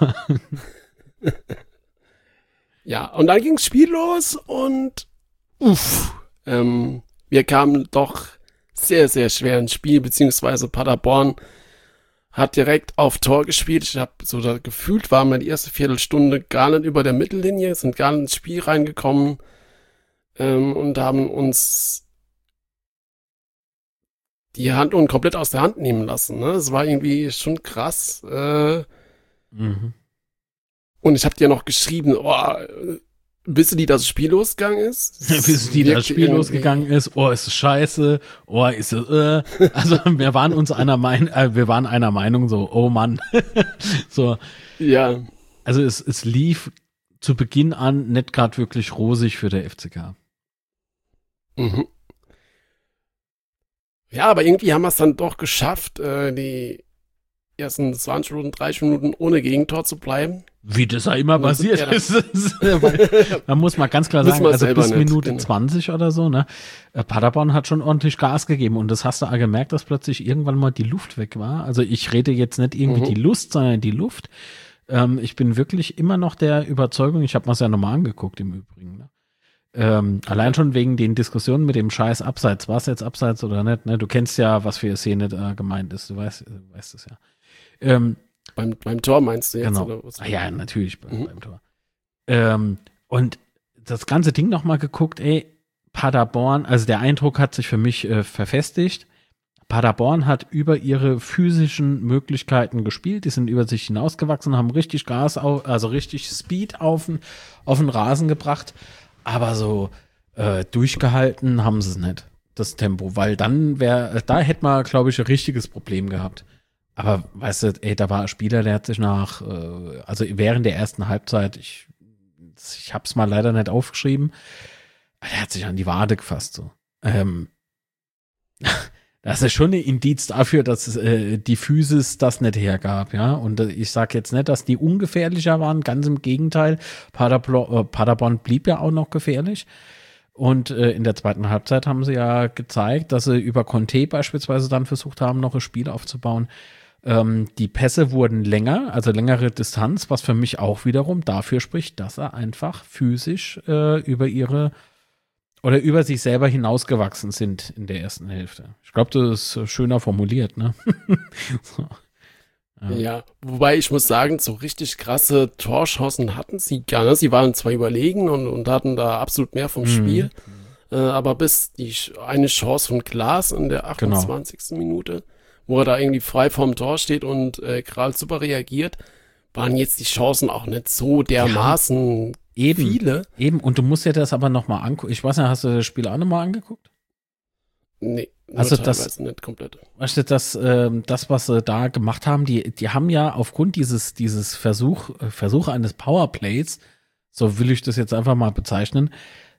Ja, und dann ging's Spiel los und uff, ähm, wir kamen doch sehr, sehr schwer ins Spiel, beziehungsweise Paderborn hat direkt auf Tor gespielt. Ich habe so da gefühlt, waren wir die erste Viertelstunde gar nicht über der Mittellinie, sind gar nicht ins Spiel reingekommen ähm, und haben uns die Handlung komplett aus der Hand nehmen lassen. Ne? Das war irgendwie schon krass. Äh, mhm. und ich habe dir noch geschrieben, oh, äh, wissen die, dass das Spiel losgegangen ist? Bis die das wirkte Spiel irgendwie- losgegangen ist, oh, ist es scheiße, oh, ist es, äh. Also wir waren uns einer Meinung, äh, wir waren einer Meinung, so, oh Mann. So, Ja, also es, es lief zu Beginn an nicht gerade wirklich rosig für der F C K. mhm. Ja, aber irgendwie haben wir es dann doch geschafft, äh, die ersten zwanzig Minuten, dreißig Minuten ohne Gegentor zu bleiben. Wie das ja immer Und dann sind passiert wir ist. Das ist, weil- Man muss mal ganz klar Wissen sagen, wir also selber bis nicht, Minute genau. zwanzig oder so, ne? äh, Paderborn hat schon ordentlich Gas gegeben und das hast du auch gemerkt, dass plötzlich irgendwann mal die Luft weg war. Also ich rede jetzt nicht irgendwie Mhm. die Lust, sondern die Luft. Ähm, ich bin wirklich immer noch der Überzeugung, ich habe mir es ja nochmal angeguckt im Übrigen, ne? Ähm, allein schon wegen den Diskussionen mit dem Scheiß Abseits, war es jetzt Abseits oder nicht, ne? Du kennst ja, was für eine Szene da gemeint ist, du weißt, du weißt es ja. Ähm, Beim, beim Tor meinst du jetzt? Genau. Oder was? Ah, ja, natürlich beim, Mhm. beim Tor. Ähm, und das ganze Ding nochmal geguckt, ey, Paderborn, also der Eindruck hat sich für mich äh, verfestigt. Paderborn hat über ihre physischen Möglichkeiten gespielt, die sind über sich hinausgewachsen, haben richtig Gas, auf, also richtig Speed auf den, auf den Rasen gebracht, aber so äh, durchgehalten haben sie es nicht, das Tempo, weil dann wäre, da hätte man, glaube ich, ein richtiges Problem gehabt. Aber weißt du, ey, da war ein Spieler, der hat sich nach, äh, also während der ersten Halbzeit, ich, ich hab's mal leider nicht aufgeschrieben, der hat sich an die Wade gefasst, so. Ähm, Das ist schon ein Indiz dafür, dass äh, die Physis das nicht hergab, ja. Und äh, ich sage jetzt nicht, dass die ungefährlicher waren, ganz im Gegenteil. Paderborn, äh, Paderborn blieb ja auch noch gefährlich. Und äh, in der zweiten Halbzeit haben sie ja gezeigt, dass sie über Conte beispielsweise dann versucht haben, noch ein Spiel aufzubauen. Ähm, die Pässe wurden länger, also längere Distanz, was für mich auch wiederum dafür spricht, dass er einfach physisch äh, über ihre oder über sich selber hinausgewachsen sind in der ersten Hälfte. Ich glaube, das ist schöner formuliert, ne? so. Ja. ja, wobei ich muss sagen, so richtig krasse Torchancen hatten sie gar nicht. Sie waren zwar überlegen und, und hatten da absolut mehr vom Mhm. Spiel, äh, aber bis die eine Chance von Klaas in der Genau. achtundzwanzigsten Minute, wo er da irgendwie frei vorm Tor steht und äh, Kral super reagiert, waren jetzt die Chancen auch nicht so dermaßen Eben, viele. eben. Und du musst dir das aber nochmal angucken. Ich weiß nicht, hast du das Spiel auch nochmal angeguckt? Nee, nur Also teilweise das- nicht komplett. Weißt du, das, ähm, das, was sie da gemacht haben, die, die haben ja aufgrund dieses, dieses Versuch, äh, Versuch eines Powerplays, so will ich das jetzt einfach mal bezeichnen,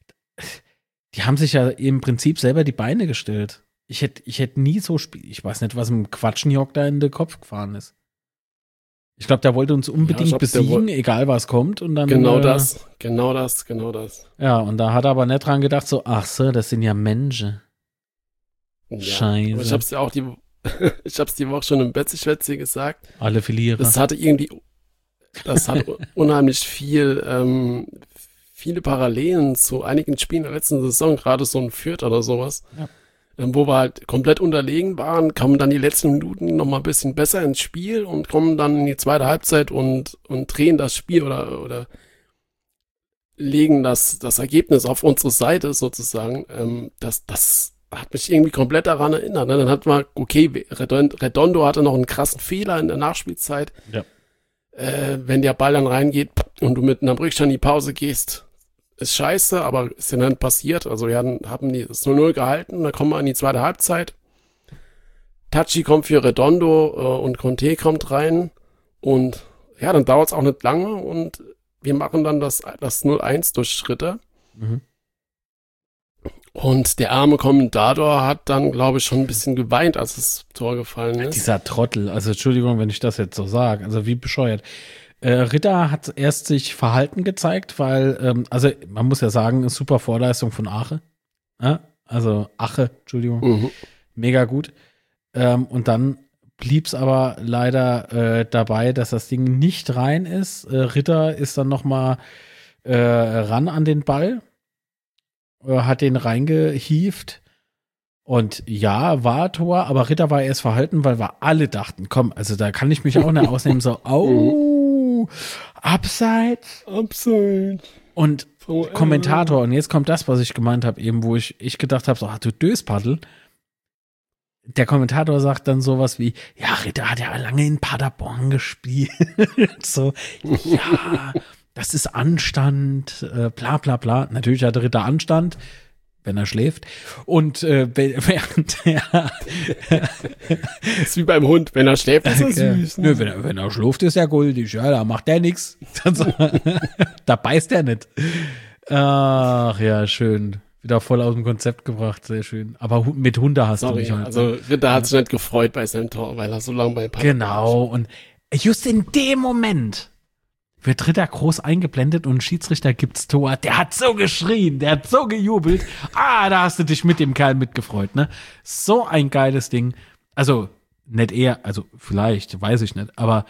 die haben sich ja im Prinzip selber die Beine gestellt. Ich hätte ich hätt nie so spiel, ich weiß nicht, was im Quatschenjock da in den Kopf gefahren ist. Ich glaube, der wollte uns unbedingt ich glaub, der besiegen, woll- egal was kommt. Und dann, Genau äh, das, genau das, genau das. Ja, und da hat er aber nicht dran gedacht, so, ach so, das sind ja Menschen. Ja. Scheiße. Aber ich hab's ja auch die, ich hab's die Woche schon im Betzi-Schwätzi gesagt. Alle Verlierer. Das hatte irgendwie, das hat unheimlich viel, ähm, viele Parallelen zu einigen Spielen der letzten Saison, gerade so ein Fürth oder sowas, Ja. ähm, wo wir halt komplett unterlegen waren, kommen dann die letzten Minuten nochmal ein bisschen besser ins Spiel und kommen dann in die zweite Halbzeit und, und drehen das Spiel oder, oder legen das, das Ergebnis auf unsere Seite sozusagen. Ähm, das, das hat mich irgendwie komplett daran erinnert. Ne? Dann hat man, okay, Redon- Redondo hatte noch einen krassen Fehler in der Nachspielzeit. Ja. Äh, wenn der Ball dann reingeht und du mit einem Rückstand in die Pause gehst, ist scheiße, aber ist ja dann passiert. Also wir hatten, haben die das null null gehalten, dann kommen wir in die zweite Halbzeit. Tachi kommt für Redondo äh, und Conte kommt rein und ja, dann dauert es auch nicht lange und wir machen dann das, das null eins durch Schritte. Mhm. Und der arme Kommentator hat dann, glaube ich, schon ein bisschen geweint, als das Tor gefallen ist. Dieser Trottel, also Entschuldigung, wenn ich das jetzt so sage, also wie bescheuert. Äh, Ritter hat erst sich Verhalten gezeigt, weil, ähm, also man muss ja sagen, super Vorleistung von Ache. Ja? Also Ache, Entschuldigung, Mhm. mega gut. Ähm, und dann blieb es aber leider äh, dabei, dass das Ding nicht rein ist. Äh, Ritter ist dann noch mal äh, ran an den Ball, äh, hat den reingehievt. Und ja, war Tor, aber Ritter war erst verhalten, weil wir alle dachten, komm, also da kann ich mich auch nicht ausnehmen, so, au, abseits. Abseits. Und V R. Kommentator, und jetzt kommt das, was ich gemeint habe, eben, wo ich, ich gedacht habe, so, ah, du Döspaddel. Der Kommentator sagt dann sowas wie, ja, Ritter hat ja lange in Paderborn gespielt. so, ja, das ist Anstand, äh, bla bla bla. Natürlich hat Ritter Anstand, wenn er schläft. Und äh, während er ist wie beim Hund, wenn er schläft, ist er süß. Nö, wenn er, wenn er schläft, ist er goldig. Ja, da macht der nichts. Da beißt er nicht. Ach ja, schön. Wieder voll aus dem Konzept gebracht, sehr schön. Aber hu- mit Hunde hast du Sorry, mich heute. also Ritter hat sich nicht gefreut bei seinem Tor, weil er so lange bei Paderborn Genau. Und just in dem Moment wird Ritter groß eingeblendet und ein Schiedsrichter gibt's Tor. Der hat so geschrien, der hat so gejubelt. Ah, da hast du dich mit dem Kerl mitgefreut, ne? So ein geiles Ding. Also, nicht eher, also vielleicht, weiß ich nicht, aber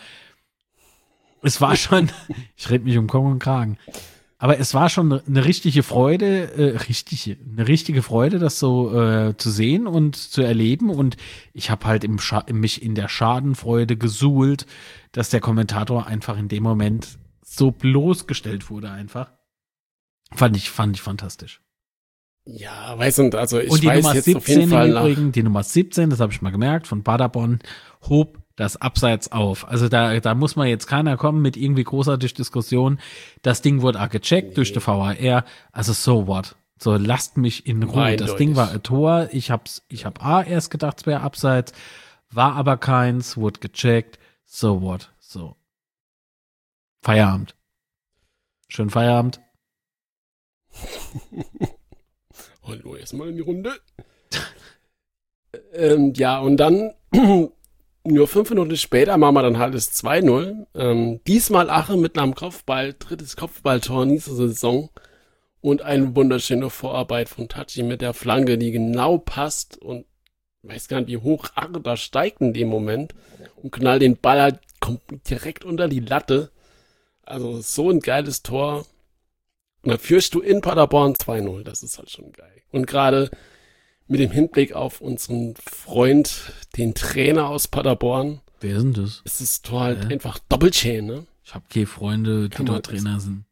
es war schon, ich rede mich um Kopf und Kragen, aber es war schon eine richtige Freude, äh, richtige, eine richtige Freude, das so äh, zu sehen und zu erleben. Und ich habe halt im Scha- mich in der Schadenfreude gesuhlt, dass der Kommentator einfach in dem Moment so bloßgestellt wurde einfach. Fand ich, fand ich fantastisch. Ja, weiß und also ich und die weiß Nummer jetzt auf siebzehn jeden Fall im nach. Übrigen, die Nummer siebzehn, das habe ich mal gemerkt, von Paderborn, hob das Abseits auf. Also da, da muss man jetzt keiner kommen mit irgendwie großartig Diskussion. Das Ding wurde auch gecheckt Nee. durch die V A R. Also so what? So, lasst mich in Ruhe. Eindeutig. Das Ding war ein Tor. Ich hab's, ich hab A erst gedacht, es wäre Abseits, war aber keins, wurde gecheckt. So what? So. Feierabend. Schönen Feierabend. Hallo, erstmal in die Runde. Ähm, ja, und dann nur fünf Minuten später machen wir dann halt das zwei null. Ähm, diesmal Ache mit einem Kopfball, drittes Kopfballtor in dieser Saison. Und eine wunderschöne Vorarbeit von Tachi mit der Flanke, die genau passt. Und ich weiß gar nicht, wie hoch Ache da steigt in dem Moment. Und knallt den Ball halt kommt direkt unter die Latte. Also so ein geiles Tor. Und dann führst du in Paderborn zwei null. Das ist halt schon geil. Und gerade mit dem Hinblick auf unseren Freund, den Trainer aus Paderborn. Wer ist denn das? Ist das Tor halt Hä? einfach Doppelchain, ne? Ich habe keine Freunde, die Kann dort man- Trainer sind.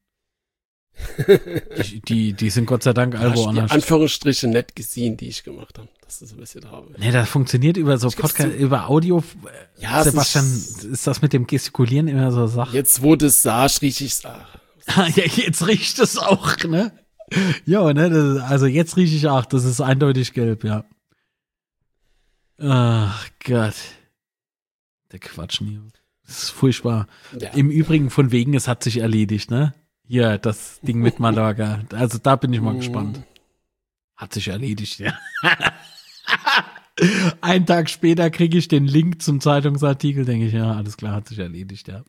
Die, die, die sind Gott sei Dank alle Hast die woanders. Anführungsstriche nett gesehen, die ich gemacht habe. Das ist ein bisschen habe. Nee, das funktioniert über so Ich geb's Podcast, zu. über Audio. Ja, es Sebastian, ist- ist das mit dem Gestikulieren immer so eine Sache? Jetzt, wo das sagst, riech ich's. Ah, Ja, jetzt riecht es auch, ne? Ja, ne? Das, also jetzt rieche ich auch, das ist eindeutig gelb, ja. Ach Gott. Der Quatsch hier. Das ist furchtbar. ja. Im Übrigen, von wegen, es hat sich erledigt, ne? Hier, das Ding mit Malaga. Also da bin ich mal Mhm. gespannt. Hat sich erledigt, ja. Einen Tag später kriege ich den Link zum Zeitungsartikel, denke ich, ja, alles klar, hat sich erledigt, ja.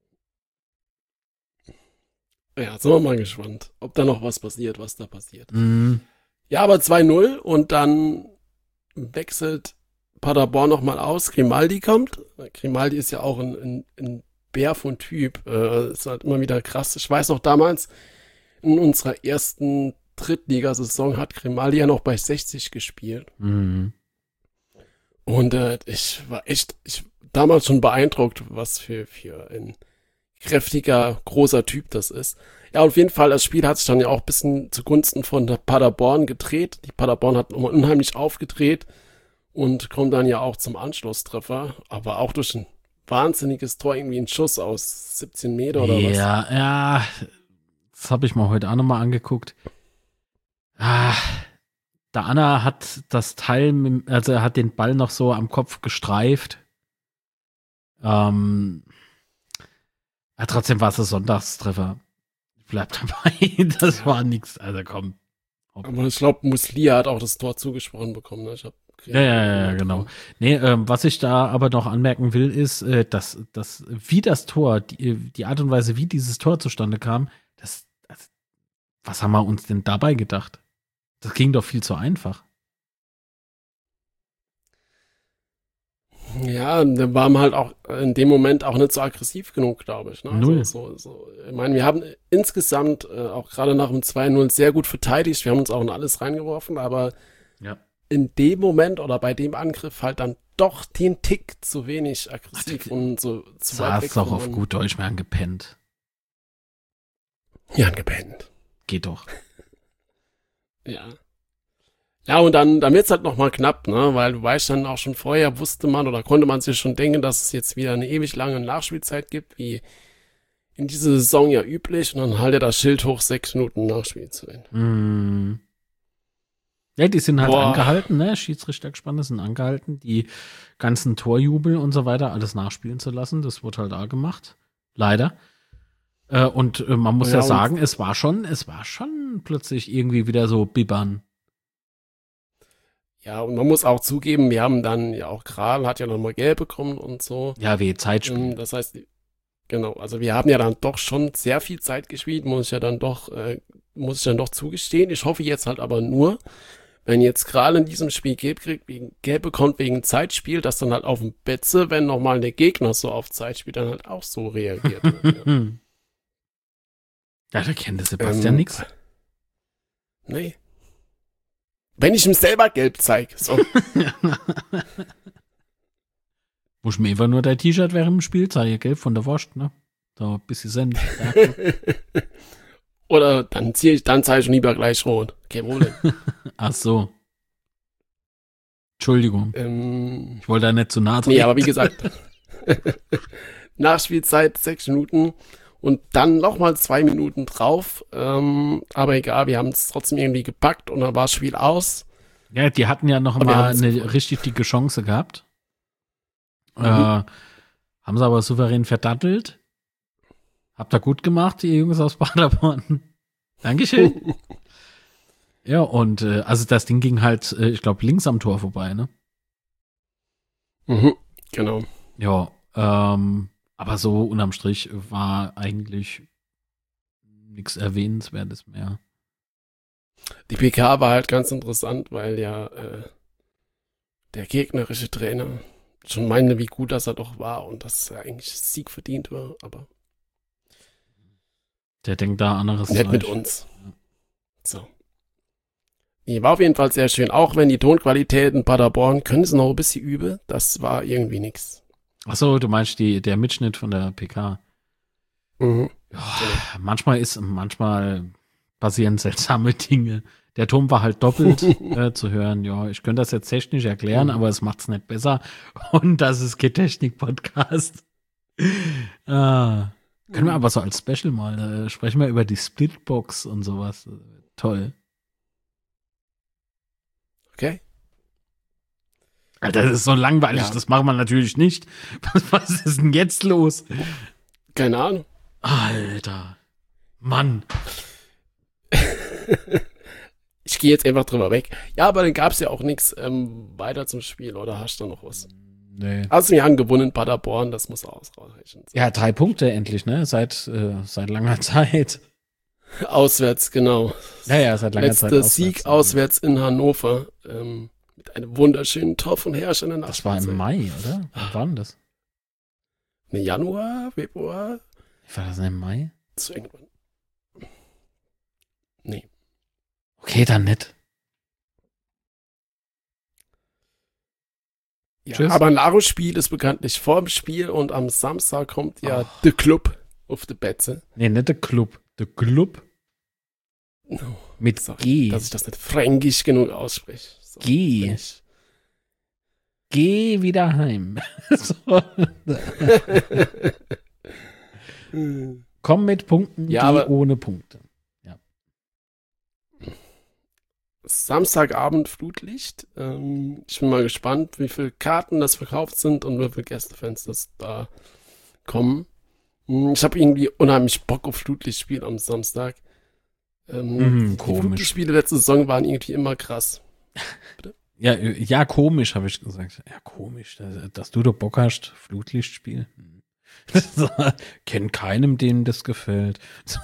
Ja, sind wir mal gespannt, ob da noch was passiert, was da passiert. Mhm. Ja, aber zwei null und dann wechselt Paderborn nochmal aus. Grimaldi kommt. Grimaldi ist ja auch ein, ein, ein Bär von Typ. Äh, ist halt immer wieder krass. Ich weiß noch damals, in unserer ersten Drittligasaison hat Grimaldi ja noch bei sechzig gespielt. Mhm. Und äh, ich war echt, ich damals schon beeindruckt, was für, für ein kräftiger, großer Typ das ist. Ja, auf jeden Fall, das Spiel hat sich dann ja auch ein bisschen zugunsten von der Paderborn gedreht. Die Paderborn hat nochmal unheimlich aufgedreht und kommt dann ja auch zum Anschlusstreffer, aber auch durch ein wahnsinniges Tor, irgendwie ein Schuss aus siebzehn Meter oder was. Ja, ja, das habe ich mal heute auch nochmal angeguckt. Ah, der Anna hat das Teil, mit, also er hat den Ball noch so am Kopf gestreift. Ähm, ja, trotzdem war es ein Sonntagstreffer. Ich bleib dabei, das Ja. war nix. Also komm. Aber ich glaube, Muslia hat auch das Tor zugesprochen bekommen. Ne? Ich hab Ja, ja, ja, genau. Nee, ähm, was ich da aber noch anmerken will, ist, äh, dass, dass wie das Tor, die, die Art und Weise, wie dieses Tor zustande kam, das, das, was haben wir uns denn dabei gedacht? Das ging doch viel zu einfach. Ja, da waren wir halt auch in dem Moment auch nicht so aggressiv genug, glaube ich. Ne? Null. Also, so, so. Ich meine, wir haben insgesamt äh, auch gerade nach dem zwei null sehr gut verteidigt. Wir haben uns auch in alles reingeworfen, aber Ja. in dem Moment oder bei dem Angriff halt dann doch den Tick zu wenig aggressiv Ach, und so zu weit Saß weg. doch wo auf man- gut Deutsch mehr gepennt. Ja, gepennt. Geht doch. Ja. Ja, und dann, dann wird's halt nochmal knapp, ne, weil du weißt dann auch schon vorher, wusste man oder konnte man sich schon denken, dass es jetzt wieder eine ewig lange Nachspielzeit gibt, wie in dieser Saison ja üblich, und dann halt er das Schild hoch, sechs Minuten Nachspielzeit. Mm. Ja, die sind halt Boah. angehalten, ne? Schiedsrichtergespanne sind angehalten, die ganzen Torjubel und so weiter alles nachspielen zu lassen. Das wurde halt auch gemacht. Leider. Äh, und äh, man muss Ja, ja, und- sagen, es war schon, es war schon plötzlich irgendwie wieder so bibbern. Ja, und man muss auch zugeben, wir haben dann ja auch Kral hat ja nochmal Gelb bekommen und so. Ja, wie Zeitspiel. Ähm, Das heißt, genau, also wir haben ja dann doch schon sehr viel Zeit gespielt, muss ich ja dann doch, äh, muss ich dann doch zugestehen. Ich hoffe jetzt halt aber nur, wenn jetzt Kral in diesem Spiel Gelb kriegt, wegen Gelb bekommt wegen Zeitspiel, dass dann halt auf dem Betze, wenn nochmal der Gegner so auf Zeitspiel dann halt auch so reagiert. wird, ja. Ja, da kennt der Sebastian Ähm, nix. Nee. Wenn ich ihm selber Gelb zeige. So. Muss mir einfach nur dein T-Shirt während dem Spiel zeigen, gell? Von der Wurst, ne? So ein bisschen Senf. Ja. Oder dann ziehe ich, dann zeige ich lieber gleich rot. Kein Problem. Ach so. Entschuldigung. ähm, Ich wollte da nicht zu nahe Nee, treten. aber wie gesagt, Nachspielzeit sechs Minuten und dann nochmal zwei Minuten drauf. Ähm, aber egal, wir haben es trotzdem irgendwie gepackt und dann war das Spiel aus. Ja, die hatten ja noch Aber wir mal haben's eine gewonnen. richtig dicke Chance gehabt. Mhm. Äh, haben sie aber souverän verdattelt. Habt ihr gut gemacht, ihr Jungs aus Paderborn. Dankeschön. Ja, und äh, also das Ding ging halt, äh, ich glaube, links am Tor vorbei, ne? Mhm, genau. Ja, ähm, aber so unterm Strich war eigentlich nichts Erwähnenswertes mehr. Die P K war halt ganz interessant, weil ja äh, der gegnerische Trainer schon meinte, wie gut das er doch war und dass er eigentlich Sieg verdient war, aber Der denkt da anderes nicht mit Zeug. uns. So. Nee, war auf jeden Fall sehr schön. Auch wenn die Tonqualität in Paderborn, können sie noch ein bisschen üben, das war irgendwie nix. Achso, du meinst die, der Mitschnitt von der P K. Mhm. Ja, manchmal ist, manchmal passieren seltsame Dinge. Der Ton war halt doppelt äh, zu hören. Ja, ich könnte das jetzt technisch erklären, Mhm. aber es macht's nicht besser. Und das ist kein Technik-Podcast. ah, können wir aber so als Special mal äh, sprechen wir über die Splitbox und sowas. Toll. Okay. Alter, das ist so langweilig, Ja. das macht man natürlich nicht. Was, was ist denn jetzt los? Keine Ahnung. Alter. Mann. Ich gehe jetzt einfach drüber weg. Ja, aber dann gab es ja auch nichts ähm, weiter zum Spiel, oder hast du noch was? Nee. Also wir haben gewonnen, Paderborn, das muss ausreichen. Ja, drei Punkte endlich, ne? Seit, äh, seit langer Zeit. Auswärts, genau. Ja, ja, seit langer Zeit. Letzter Sieg auswärts in Hannover. Ähm, mit einem wunderschönen Tor von Herrsch in der Nacht. Das war im Mai, oder? Wann war denn das? Ne, Januar, Februar? War das im Mai? So irgendwann. Nee. Okay, dann nicht. Ja, Tschüss. aber ein Laro-Spiel ist bekanntlich vor dem Spiel und am Samstag kommt ja Oh. The Club auf die Betze. Nee, nicht der Club. Der Club No. mit Sorry, G. dass ich das nicht fränkisch genug ausspreche. So, G. bin ich. Geh wieder heim. so. Komm mit Punkten, Ja, geh aber- ohne Punkte. Samstagabend Flutlicht. Ähm, ich bin mal gespannt, wie viele Karten das verkauft sind und wie viele Gästefans das da kommen. Hm, Ich habe irgendwie unheimlich Bock auf Flutlichtspiel am Samstag. Ähm, Mhm, die komisch. Flutlichtspiele letzte Saison waren irgendwie immer krass. Ja, äh, ja, komisch, habe ich gesagt. Ja, komisch, dass, dass du doch Bock hast, Flutlichtspiel. Hm. so, kenn keinem, dem das gefällt.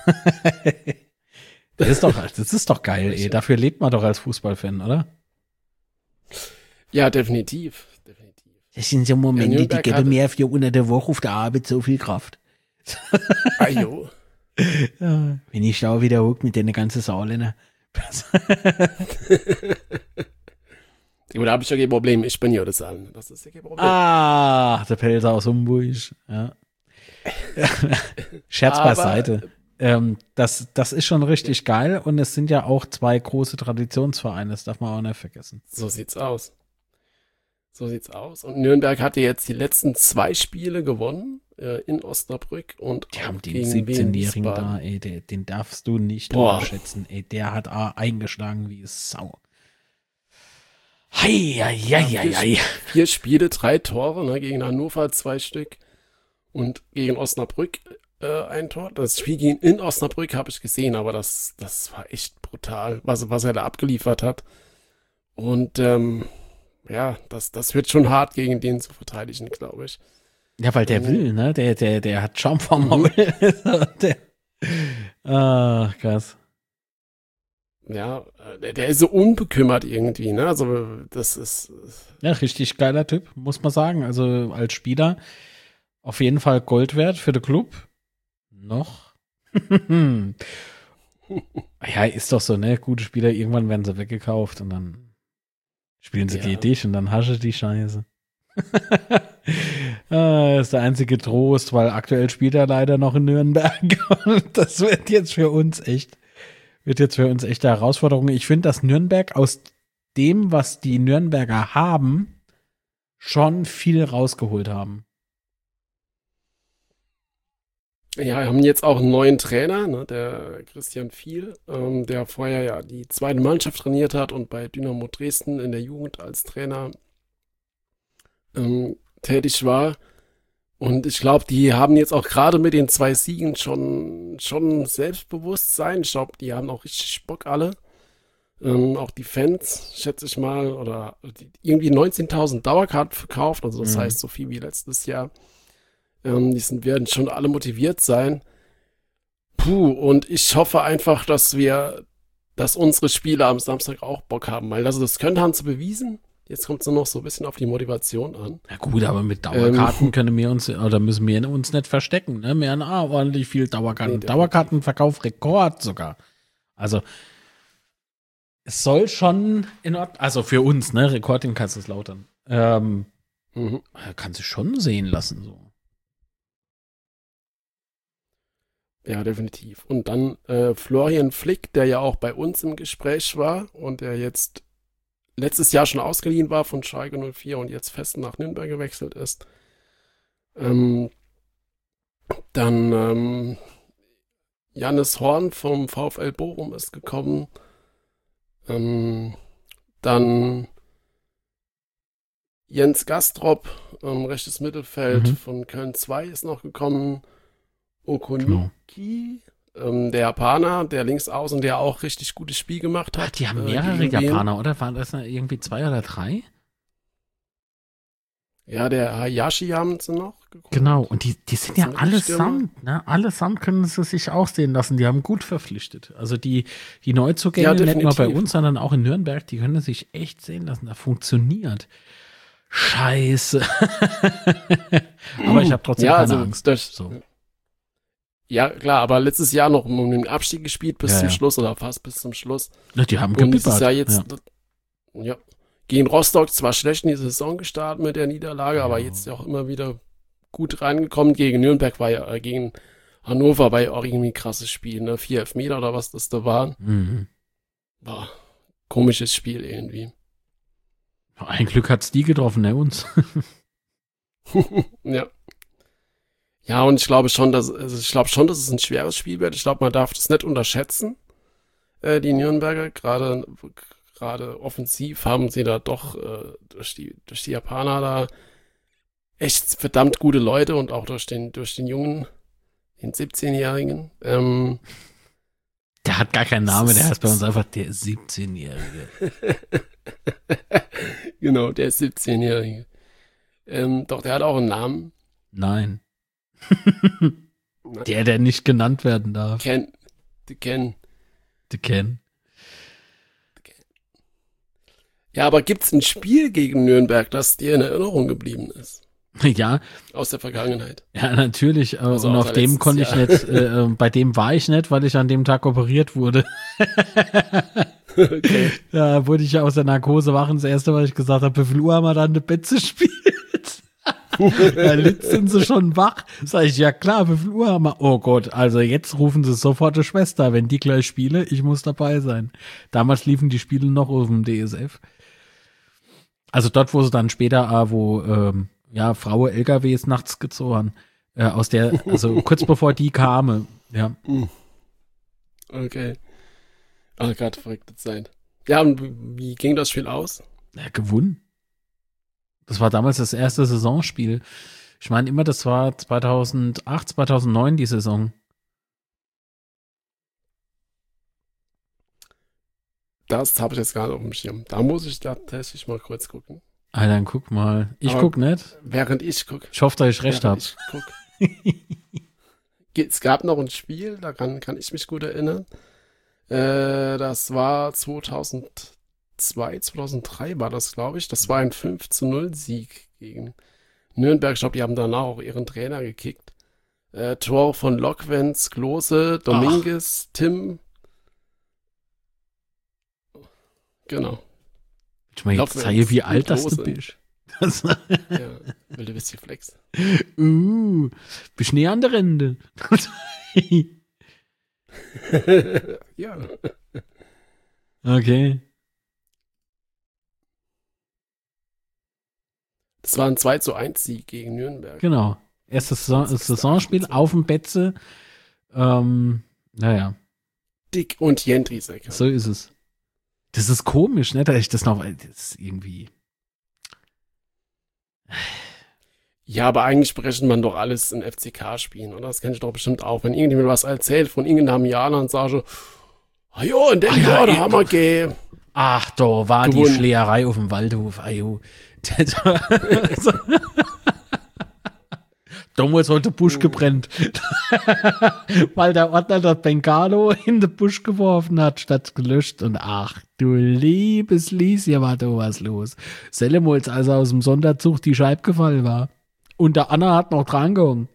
das ist doch, das ist doch geil, ey. Dafür lebt man doch als Fußballfan, oder? Ja, definitiv. definitiv. Das sind so Momente, Ja, Nürnberg die geben hatte- mir für unter der Woche auf der Arbeit so viel Kraft. Ajo. Ja, wenn ich da wieder hock mit den ganzen Saarländer. Aber da habe ich ja kein Problem. Ich bin ja das an. Das ist ja kein Problem. ah, der Pelzer aus Humburg. Ja. Scherz Aber- beiseite. Ähm, das, das ist schon richtig geil und es sind ja auch zwei große Traditionsvereine, das darf man auch nicht vergessen. So sieht's aus. So sieht's aus. Und Nürnberg hatte jetzt die letzten zwei Spiele gewonnen äh, in Osnabrück und Die auch haben den gegen siebzehnjährigen Wien da, ey, der, den darfst du nicht Boah. unterschätzen. Ey, der hat A eingeschlagen wie Sau. Hei, hei, hei, hei, hei. Vier Spiele, drei Tore, ne, gegen Hannover zwei Stück und gegen Osnabrück äh, ein Tor. Das Spiel gegen in Osnabrück habe ich gesehen, aber das, das war echt brutal, was, was er da abgeliefert hat. Und ähm, ja, das, das wird schon hart gegen den zu verteidigen, glaube ich. Ja, weil der Oh. will, ne? Der, der, der hat Schaum vom Mhm. Maul. der, ah, krass. Ja, äh, der, der ist so unbekümmert irgendwie, ne? Also das ist Ja, richtig geiler Typ, muss man sagen. Also als Spieler auf jeden Fall Gold wert für den Club. Noch. ja, ist doch so, ne? Gute Spieler, irgendwann werden sie weggekauft und dann spielen sie Ja. gegen dich und dann hasche die Scheiße. ah, ist der einzige Trost, weil aktuell spielt er leider noch in Nürnberg. Und das wird jetzt für uns echt, wird jetzt für uns echte Herausforderung. Ich finde, dass Nürnberg aus dem, was die Nürnberger haben, schon viel rausgeholt haben. Ja, wir haben jetzt auch einen neuen Trainer, ne, der Christian Viel, ähm, der vorher ja die zweite Mannschaft trainiert hat und bei Dynamo Dresden in der Jugend als Trainer ähm, tätig war. Und ich glaube, die haben jetzt auch gerade mit den zwei Siegen schon, schon Selbstbewusstsein. Ich glaube, die haben auch richtig Bock alle. Ähm, auch die Fans, schätze ich mal, oder die, irgendwie neunzehntausend Dauerkarten verkauft, also das Mhm. heißt so viel wie letztes Jahr. Ähm, die sind, werden schon alle motiviert sein. Puh, und ich hoffe einfach, dass wir, dass unsere Spieler am Samstag auch Bock haben, weil also das können haben sie bewiesen. Jetzt kommt es nur noch so ein bisschen auf die Motivation an. Ja gut, aber mit Dauerkarten Ähm. können wir uns, oder müssen wir uns nicht verstecken, ne? Wir haben ah, ordentlich viel Dauerkarten. Nee, definitiv. Dauerkartenverkauf Rekord sogar. Also, es soll schon in Ordnung, also für uns, ne? Rekord in Kaiserslautern. Ähm, Mhm. kann sich schon sehen lassen, so. Ja, definitiv. Und dann äh, Florian Flick, der ja auch bei uns im Gespräch war und der jetzt letztes Jahr schon ausgeliehen war von Schalke null vier und jetzt fest nach Nürnberg gewechselt ist. Ähm, dann ähm, Jannis Horn vom VfL Bochum ist gekommen. Ähm, dann Jens Gastrop, ähm, rechtes Mittelfeld Mhm. von Köln zwei ist noch gekommen. Okoniki, ähm, der Japaner, der links außen, der auch richtig gutes Spiel gemacht hat. Ach, die haben äh, mehrere gegen Wien. Japaner, oder? Waren das irgendwie zwei oder drei? Ja, der Hayashi haben sie noch geguckt. Genau, und die, die sind Das ja sind Mittelstürmer. allesamt, ne? Allesamt können sie sich auch sehen lassen. Die haben gut verpflichtet. Also die, die Neuzugänge, Ja, nicht nur bei definitiv. uns, sondern auch in Nürnberg, die können sich echt sehen lassen. Das funktioniert. Scheiße. Aber ich habe trotzdem Ja, keine also Angst. das, So. ja, klar, aber letztes Jahr noch um den Abstieg gespielt bis Ja, zum ja. Schluss oder fast bis zum Schluss. Ja, die haben Und dieses gebibbert. Jahr jetzt, Ja. ja, gegen Rostock zwar schlecht in die Saison gestartet mit der Niederlage, Ja. aber jetzt ja auch immer wieder gut reingekommen. Gegen Nürnberg war ja, äh, gegen Hannover war ja auch irgendwie ein krasses Spiel, ne? Vier Elfmeter oder was das da waren. Mhm. War komisches Spiel irgendwie. Ein Glück hat's die getroffen, ne, uns. Ja. Ja, und ich glaube schon, dass, also ich glaube schon, dass es ein schweres Spiel wird. Ich glaube, man darf das nicht unterschätzen. Äh, die Nürnberger, gerade, gerade offensiv haben sie da doch äh, durch die, durch die Japaner da echt verdammt gute Leute und auch durch den, durch den Jungen, den siebzehnjährigen. Ähm, Der hat gar keinen Namen, der Das heißt bei ist- uns einfach der siebzehnjährige. genau, der siebzehnjährige. Ähm, doch, der hat auch einen Namen. Nein. Der, der nicht genannt werden darf. Ken, die Ken. Der Ken. Ja, aber gibt's ein Spiel gegen Nürnberg, das dir in Erinnerung geblieben ist? Ja, Aus der Vergangenheit. ja, natürlich. äh, Also und außer auf dem letztes konnte ich Jahr. nicht, äh, äh, bei dem war ich nicht, weil ich an dem Tag operiert wurde. Okay. Da wurde ich ja aus der Narkose wach. Und das erste, was ich gesagt habe, wie viel Uhr haben wir dann eine Betze spielt? Da sind sie schon wach. Sag ich, ja klar, wie viel Uhr haben wir? Oh Gott, also jetzt rufen sie sofort die Schwester, wenn die gleich spiele, ich muss dabei sein. Damals liefen die Spiele noch auf dem D S F. Also dort, wo sie dann später, äh, wo ähm, ja, Frauen L K Ws nachts gezogen haben, äh, aus der, also kurz bevor die kamen, ja. Okay. Oh Gott, verrückte Zeit. Ja, und wie, wie ging das Spiel aus? Ja, gewonnen. Das war damals das erste Saisonspiel. Ich meine immer, das war zweitausendacht, zweitausendneun die Saison. Das habe ich jetzt gerade auf dem Schirm. Da muss ich tatsächlich mal kurz gucken. Ah, dann guck mal. Ich Aber- guck nicht. Während ich gucke. Ich hoffe, dass ich recht habe. Ich guck. Es gab noch ein Spiel, da kann, kann ich mich gut erinnern. Äh, das war zweitausendzwei, zweitausenddrei war das, glaube ich. Das war ein fünf zu null Sieg gegen Nürnberg. Ich glaube, die haben danach auch ihren Trainer gekickt. Äh, Tor von Lokwenz, Klose, Dominguez, Tim. Genau. Ich meine, jetzt Glaub, zeige, wie mit alt das du Hose. bist. Das, Ja, wilde Whisky Flex. uh, bist näher an der Rente. Ja. Okay. Das war ein zwei zu eins Sieg gegen Nürnberg. Genau. Erstes Saison, Saisonspiel auf dem Betze. Ähm, naja, Dick und Jendrisek. so ist es. Das ist komisch, ne? Da ich das noch, das ist irgendwie. Ja, aber eigentlich sprechen man doch alles in F C K-Spielen, oder? Das kenne ich doch bestimmt auch. Wenn irgendjemand was erzählt von irgendeinem Jahr, dann sage ich, ah ja, in dem Ah ja, Jahr, da ey, haben wir ge Ach, da war die Gewonnen. Schlägerei auf dem Waldhof. Ajo. Damals hat der Busch gebrennt. Weil der Ordner das Bengalo in den Busch geworfen hat, statt gelöscht. Und ach, du liebes Lieschen, war da was los. Sellemolz, als er aus dem Sonderzug die Scheibe gefallen war. Und der Anna hat noch dran gehangen.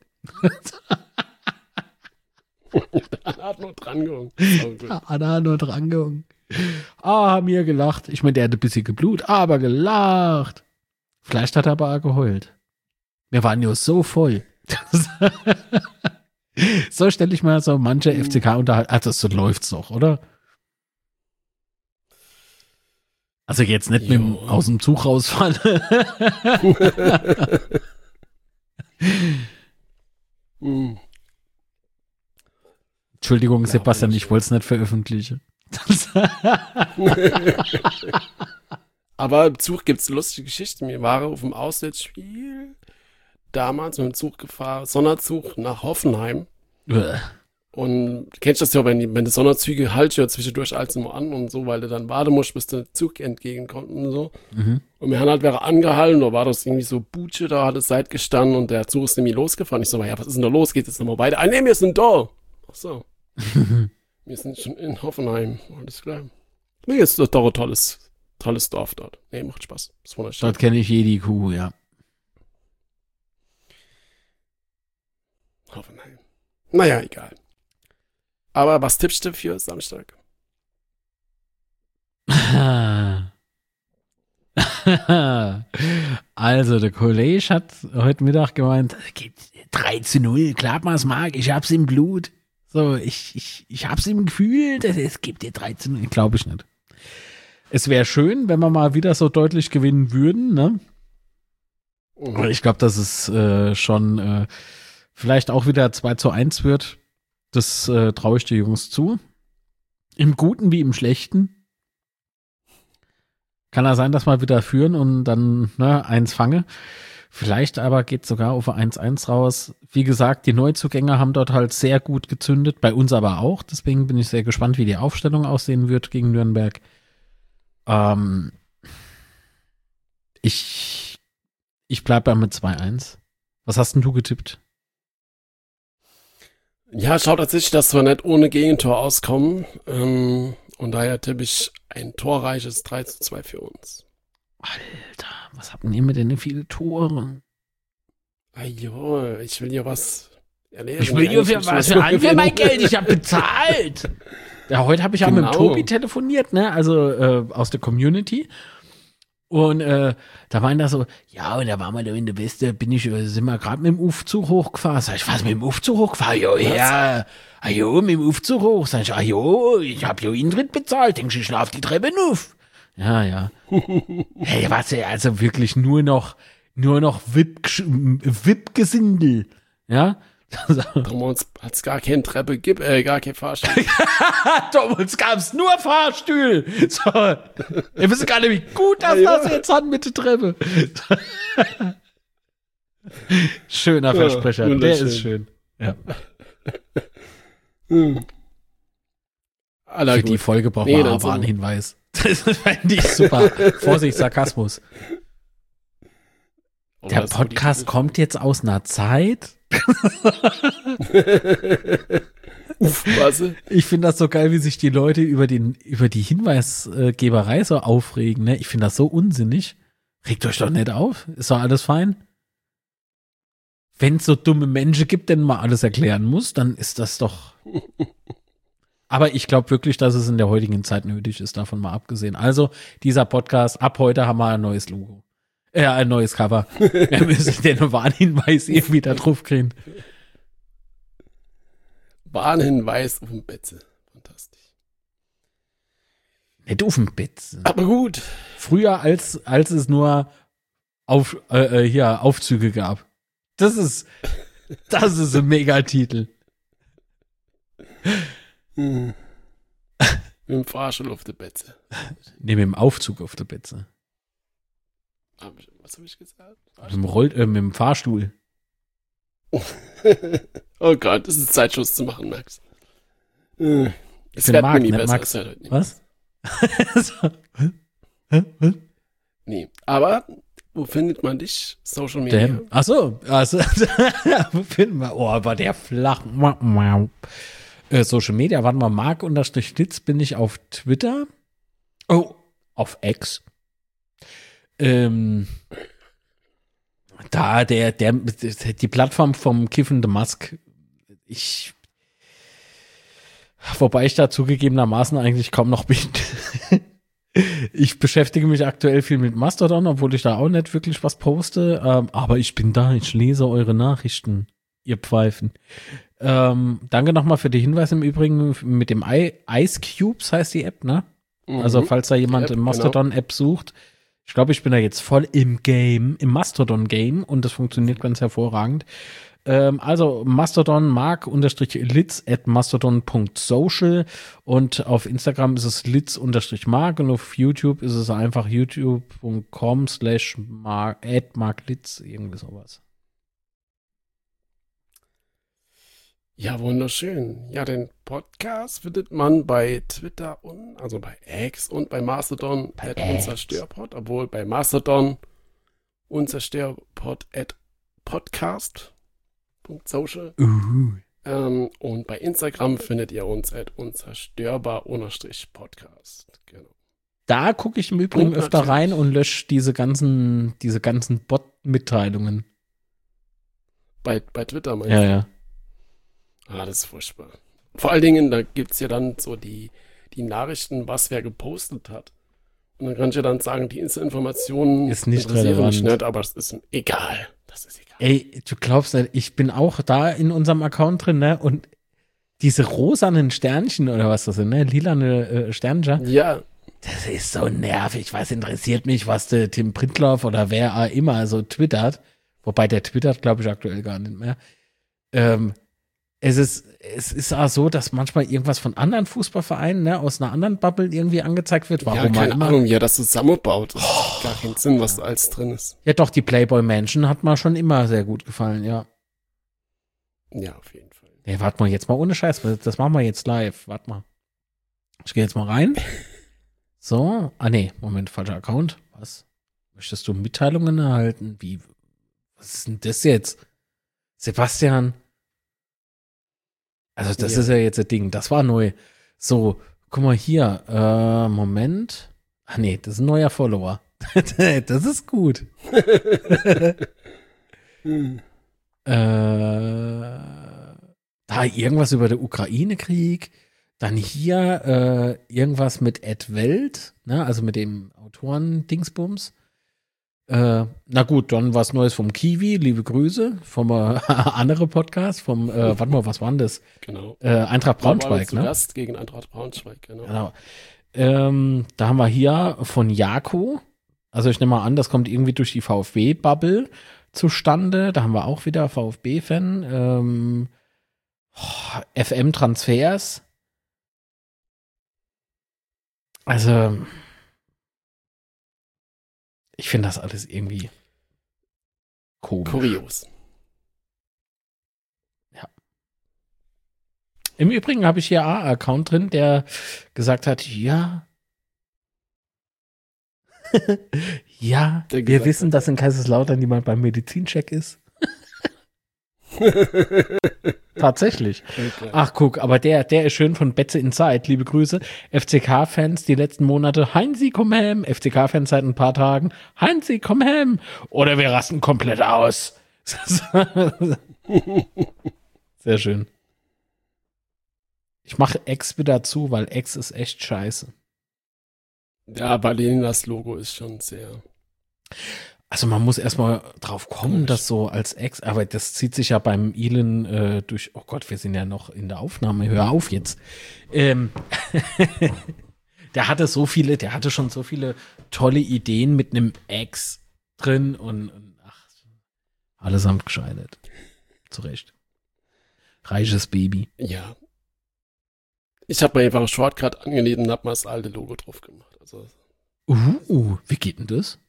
Der hat noch dran gehangen. Der Anna hat noch dran gehangen. Ah, haben wir gelacht. Ich meine, der hat ein bisschen geblut, aber gelacht. Vielleicht hat er aber auch geheult. Wir waren ja so voll. So stelle ich mir so manche F C K unterhalten. Also so läuft's doch, oder? Also jetzt nicht mit dem aus dem Zug rausfallen. Hm. Entschuldigung, Ja, Sebastian, ich- ich wollte es nicht veröffentlichen. Aber im Zug gibt es lustige Geschichten. Wir waren auf dem Auswärtsspiel damals mit dem Zug gefahren, Sonderzug nach Hoffenheim. Und du kennst das ja, wenn, die, wenn die Sonderzüge halt ja zwischendurch alles immer an und so, weil du dann warten musst, bis der Zug entgegenkommt und so. Mhm. Und wir haben halt wäre angehalten, da war das irgendwie so Butsche, da hat es Seit gestanden und der Zug ist nämlich losgefahren. Ich so, ja, was ist denn da los? Geht jetzt nochmal weiter? Ah, nee, wir sind da. Ach so. Wir sind schon in Hoffenheim. Alles klar. Nee, ist doch ein tolles, tolles Dorf dort. Nee, macht Spaß. Ist wunderschön. Dort kenne ich jede Kuh, ja. Hoffenheim. Naja, egal. Aber was tippst du für Samstag? Also, der Kollege hat heute Mittag gemeint, geht drei zu null, klar mal's mag, ich hab's im Blut. So, ich, ich, ich hab's im Gefühl, dass es gibt dir drei zu null. Glaube ich nicht. Es wäre schön, wenn wir mal wieder so deutlich gewinnen würden, ne? Aber ich glaube, dass es äh, schon äh, vielleicht auch wieder zwei zu eins wird. Das äh, traue ich den Jungs zu. Im Guten wie im Schlechten. Kann ja sein, dass wir wieder führen und dann ne, eins fange. Vielleicht aber geht sogar auf eins eins raus. Wie gesagt, die Neuzugänge haben dort halt sehr gut gezündet, bei uns aber auch. Deswegen bin ich sehr gespannt, wie die Aufstellung aussehen wird gegen Nürnberg. Ähm, ich ich bleibe mit zwei eins. Was hast denn du getippt? Ja, schau tatsächlich, dass wir nicht ohne Gegentor auskommen. Ähm, und daher tippe ich ein torreiches drei zu zwei für uns. Alter, was habt ihr mit denn viele Tore? Ajo, ich will ja was erleben. Ich will ja für was für an für mein Geld, ich hab bezahlt. Ja, heute habe ich auch mit dem Genau. Tobi telefoniert, ne? Also äh, aus der Community. Und äh, da waren da so, ja, und da waren wir da in der Weste, bin ich, äh, sind wir gerade mit dem Aufzug hochgefahren. Sag ich, was, mit dem Aufzug hochgefahren? Jo, ja, ah jo, mit dem Aufzug hoch. Sag ich, ah jo, ich hab jo Eintritt bezahlt, denkst du, ich schlaf die Treppe auf. Ja, ja. Hey, was, ey, also wirklich nur noch, nur noch V I P-Gesindel. Ja? Damals hat es gar keine Treppe, gibt, äh, gar kein Fahrstuhl. Damals gab's nur Fahrstuhl. So. Ihr wisst gar nicht, wie gut das Ja. das jetzt hat mit der Treppe. Schöner Ja, Versprecher, der wunderschön. ist schön. Ja. Hm. Aller Für gut. die Folge brauchen Nee, wir dann aber so. einen Hinweis. Das fände ich super. Vorsicht, Sarkasmus. Oh, Der das ist Podcast wirklich- kommt jetzt aus einer Zeit. Uff, was? Ich finde das so geil, wie sich die Leute über, den, über die Hinweisgeberei so aufregen. Ne? Ich finde das so unsinnig. Regt euch doch nicht auf. Ist doch alles fein. Wenn es so dumme Menschen gibt, denen man alles erklären muss, dann ist das doch. Aber ich glaube wirklich, dass es in der heutigen Zeit nötig ist, davon mal abgesehen. Also, dieser Podcast, ab heute haben wir ein neues Logo. Äh, ein neues Cover. Wir müssen den Warnhinweis irgendwie da drauf kriegen. Warnhinweis auf dem Betze. Fantastisch. Nicht auf dem Bett. Aber gut. Früher, als, als es nur auf, äh, äh, hier Aufzüge gab. Das ist, das ist ein Megatitel. Hm. Mit dem Fahrstuhl auf der Betze. Ne, mit dem Aufzug auf der Betze. Hab ich- Was habe ich gesagt? Mit dem, Roll, äh, mit dem Fahrstuhl. Oh Gott, das ist Zeit, Schluss zu machen, Max. Äh, Es bin wird Marc, mir nie nicht besser. Max. Es wird heute nie Was? so. Hä? Was? Nee, aber wo findet man dich? Social Media? Damn. Ach so, also, wo finden wir? Oh, aber der flach. Äh, Social Media, warte mal, Mark unterstrich Litz bin ich auf Twitter. Oh, auf X. Ähm, da, der, der, die Plattform vom kiffende Musk, ich, wobei ich da zugegebenermaßen eigentlich kaum noch bin. Ich beschäftige mich aktuell viel mit Mastodon, obwohl ich da auch nicht wirklich was poste. Ähm, aber ich bin da, ich lese eure Nachrichten, ihr Pfeifen. Ähm, danke nochmal für die Hinweise im Übrigen mit dem I- Ice Cubes heißt die App, ne? Mhm. Also falls da jemand im Mastodon-App sucht. Ich glaube, ich bin da jetzt voll im Game, im Mastodon-Game und das funktioniert ganz hervorragend. Ähm, also Mastodon mark-litz at mastodon.social und auf Instagram ist es litz-mark und auf YouTube ist es einfach youtube.com slash at marklitz, irgendwie sowas. Ja, wunderschön. Ja, den Podcast findet man bei Twitter und, also bei X und bei Mastodon bei at unzerstörpod, obwohl bei Mastodon unzerstörpod at podcast. Social. Uh. Ähm, und bei Instagram findet ihr uns at unzerstörbar-podcast. Genau. Da gucke ich im Übrigen und öfter rein und lösche diese ganzen, diese ganzen Bot-Mitteilungen. Bei, bei Twitter meinst ja, du? Ja, Ah, das ist furchtbar. Vor allen Dingen, da gibt es ja dann so die, die Nachrichten, was wer gepostet hat. Und dann kann ich ja dann sagen, diese Informationen ist nicht interessieren relevant. mich nicht, aber es ist egal. Das ist egal. Ey, du glaubst nicht, ich bin auch da in unserem Account drin, ne? Und diese rosanen Sternchen oder was das sind, ne? Lilane äh, Sternchen. Ja. Das ist so nervig. Was interessiert mich, was der Tim Prittloff oder wer auch immer so twittert. Wobei der twittert, glaube ich, aktuell gar nicht mehr. Ähm, es ist, es ist auch so, dass manchmal irgendwas von anderen Fußballvereinen, ne, aus einer anderen Bubble irgendwie angezeigt wird. Warum ja, keine immer? Ahnung, wie er das zusammenbaut. Das oh. hat gar keinen Sinn, was da alles drin ist. Ja, doch, die Playboy Mansion hat mir schon immer sehr gut gefallen, ja. Ja, auf jeden Fall. Ja, warte mal, jetzt mal ohne Scheiß, das machen wir jetzt live. Warte mal. Ich gehe jetzt mal rein. So, ah nee, Moment, falscher Account. Was? Möchtest du Mitteilungen erhalten? Wie? Was ist denn das jetzt? Sebastian? Also das ja. ist ja jetzt das Ding, das war neu. So, guck mal hier, äh, Moment. Ach nee, das ist ein neuer Follower. Das ist gut. hm. äh, da irgendwas über den Ukraine-Krieg. Dann hier äh, irgendwas mit Ed Welt, ne, also mit dem Autoren-Dingsbums. Äh, na gut, dann was Neues vom Kiwi, liebe Grüße, vom äh, andere Podcast, vom, äh, warte mal, was war denn das? Genau. Äh, Eintracht Braunschweig, ne? Gast gegen Eintracht Braunschweig, genau. genau. Ähm, da haben wir hier von Jako, also ich nehme mal an, das kommt irgendwie durch die VfB-Bubble zustande, da haben wir auch wieder VfB-Fan, ähm, oh, F M-Transfers, also ich finde das alles irgendwie komisch. Kurios. Ja. Im Übrigen habe ich hier einen Account drin, der gesagt hat, ja, ja, der wir wissen, hat, dass in Kaiserslautern jemand beim Medizincheck ist. Tatsächlich. Okay. Ach, guck, aber der, der ist schön von Betze Inside. Liebe Grüße. F C K-Fans die letzten Monate. Heinzi, komm hem. F C K-Fans seit ein paar Tagen. Heinzi, komm hem. Oder wir rasten komplett aus. Sehr schön. Ich mache X wieder zu, weil X ist echt scheiße. Ja, aber Leninas Logo ist schon sehr... Also man muss erstmal drauf kommen, dass so als Ex, aber das zieht sich ja beim Elon äh, durch, oh Gott, wir sind ja noch in der Aufnahme, hör auf jetzt. Ähm, der hatte so viele, der hatte schon so viele tolle Ideen mit einem Ex drin und, und ach, allesamt gescheitert. Zu Recht. Reiches Baby. Ja. Ich habe mir einfach ein Shortcut angelegt und habe mal das alte Logo drauf gemacht. Also, uh, wie geht denn das?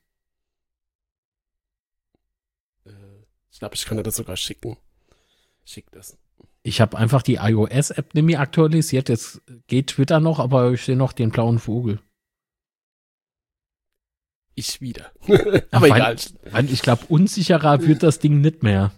Ich glaube, ich könnte das sogar schicken. Schick das. Ich habe einfach die iOS-App nämlich aktualisiert. Jetzt geht Twitter noch, aber ich sehe noch den blauen Vogel. ich wieder. Aber Ja, egal. Weil, weil ich glaube, unsicherer wird das Ding nicht mehr.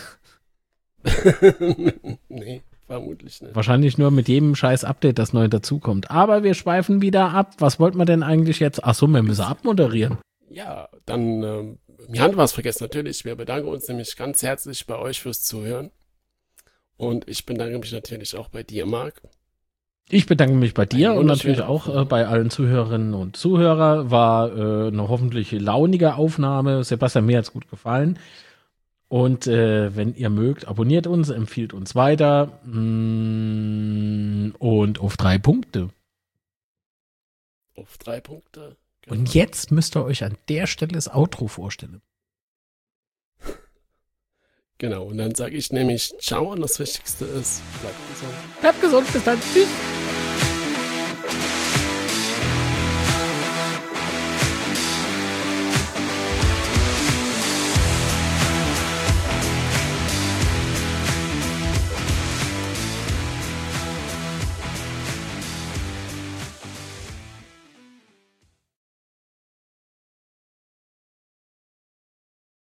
Nee, vermutlich nicht. Wahrscheinlich nur mit jedem scheiß Update, das neu dazukommt. Aber wir schweifen wieder ab. Was wollten wir denn eigentlich jetzt? Ach so, wir müssen abmoderieren. Ja, dann, ähm, wir haben was vergessen, natürlich. Wir bedanken uns nämlich ganz herzlich bei euch fürs Zuhören. Und ich bedanke mich natürlich auch bei dir, Marc. Ich bedanke mich bei dir Ein und natürlich wunderschöner auch äh, bei allen Zuhörerinnen und Zuhörer. War äh, eine hoffentlich launige Aufnahme. Sebastian, mir hat's gut gefallen. Und äh, wenn ihr mögt, abonniert uns, empfiehlt uns weiter. Mm, und auf drei Punkte. Auf drei Punkte. Genau. Und jetzt müsst ihr euch an der Stelle das Outro vorstellen. Genau, und dann sage ich nämlich ciao und das Wichtigste ist, bleibt gesund. Bleibt gesund, bis dann. Tschüss.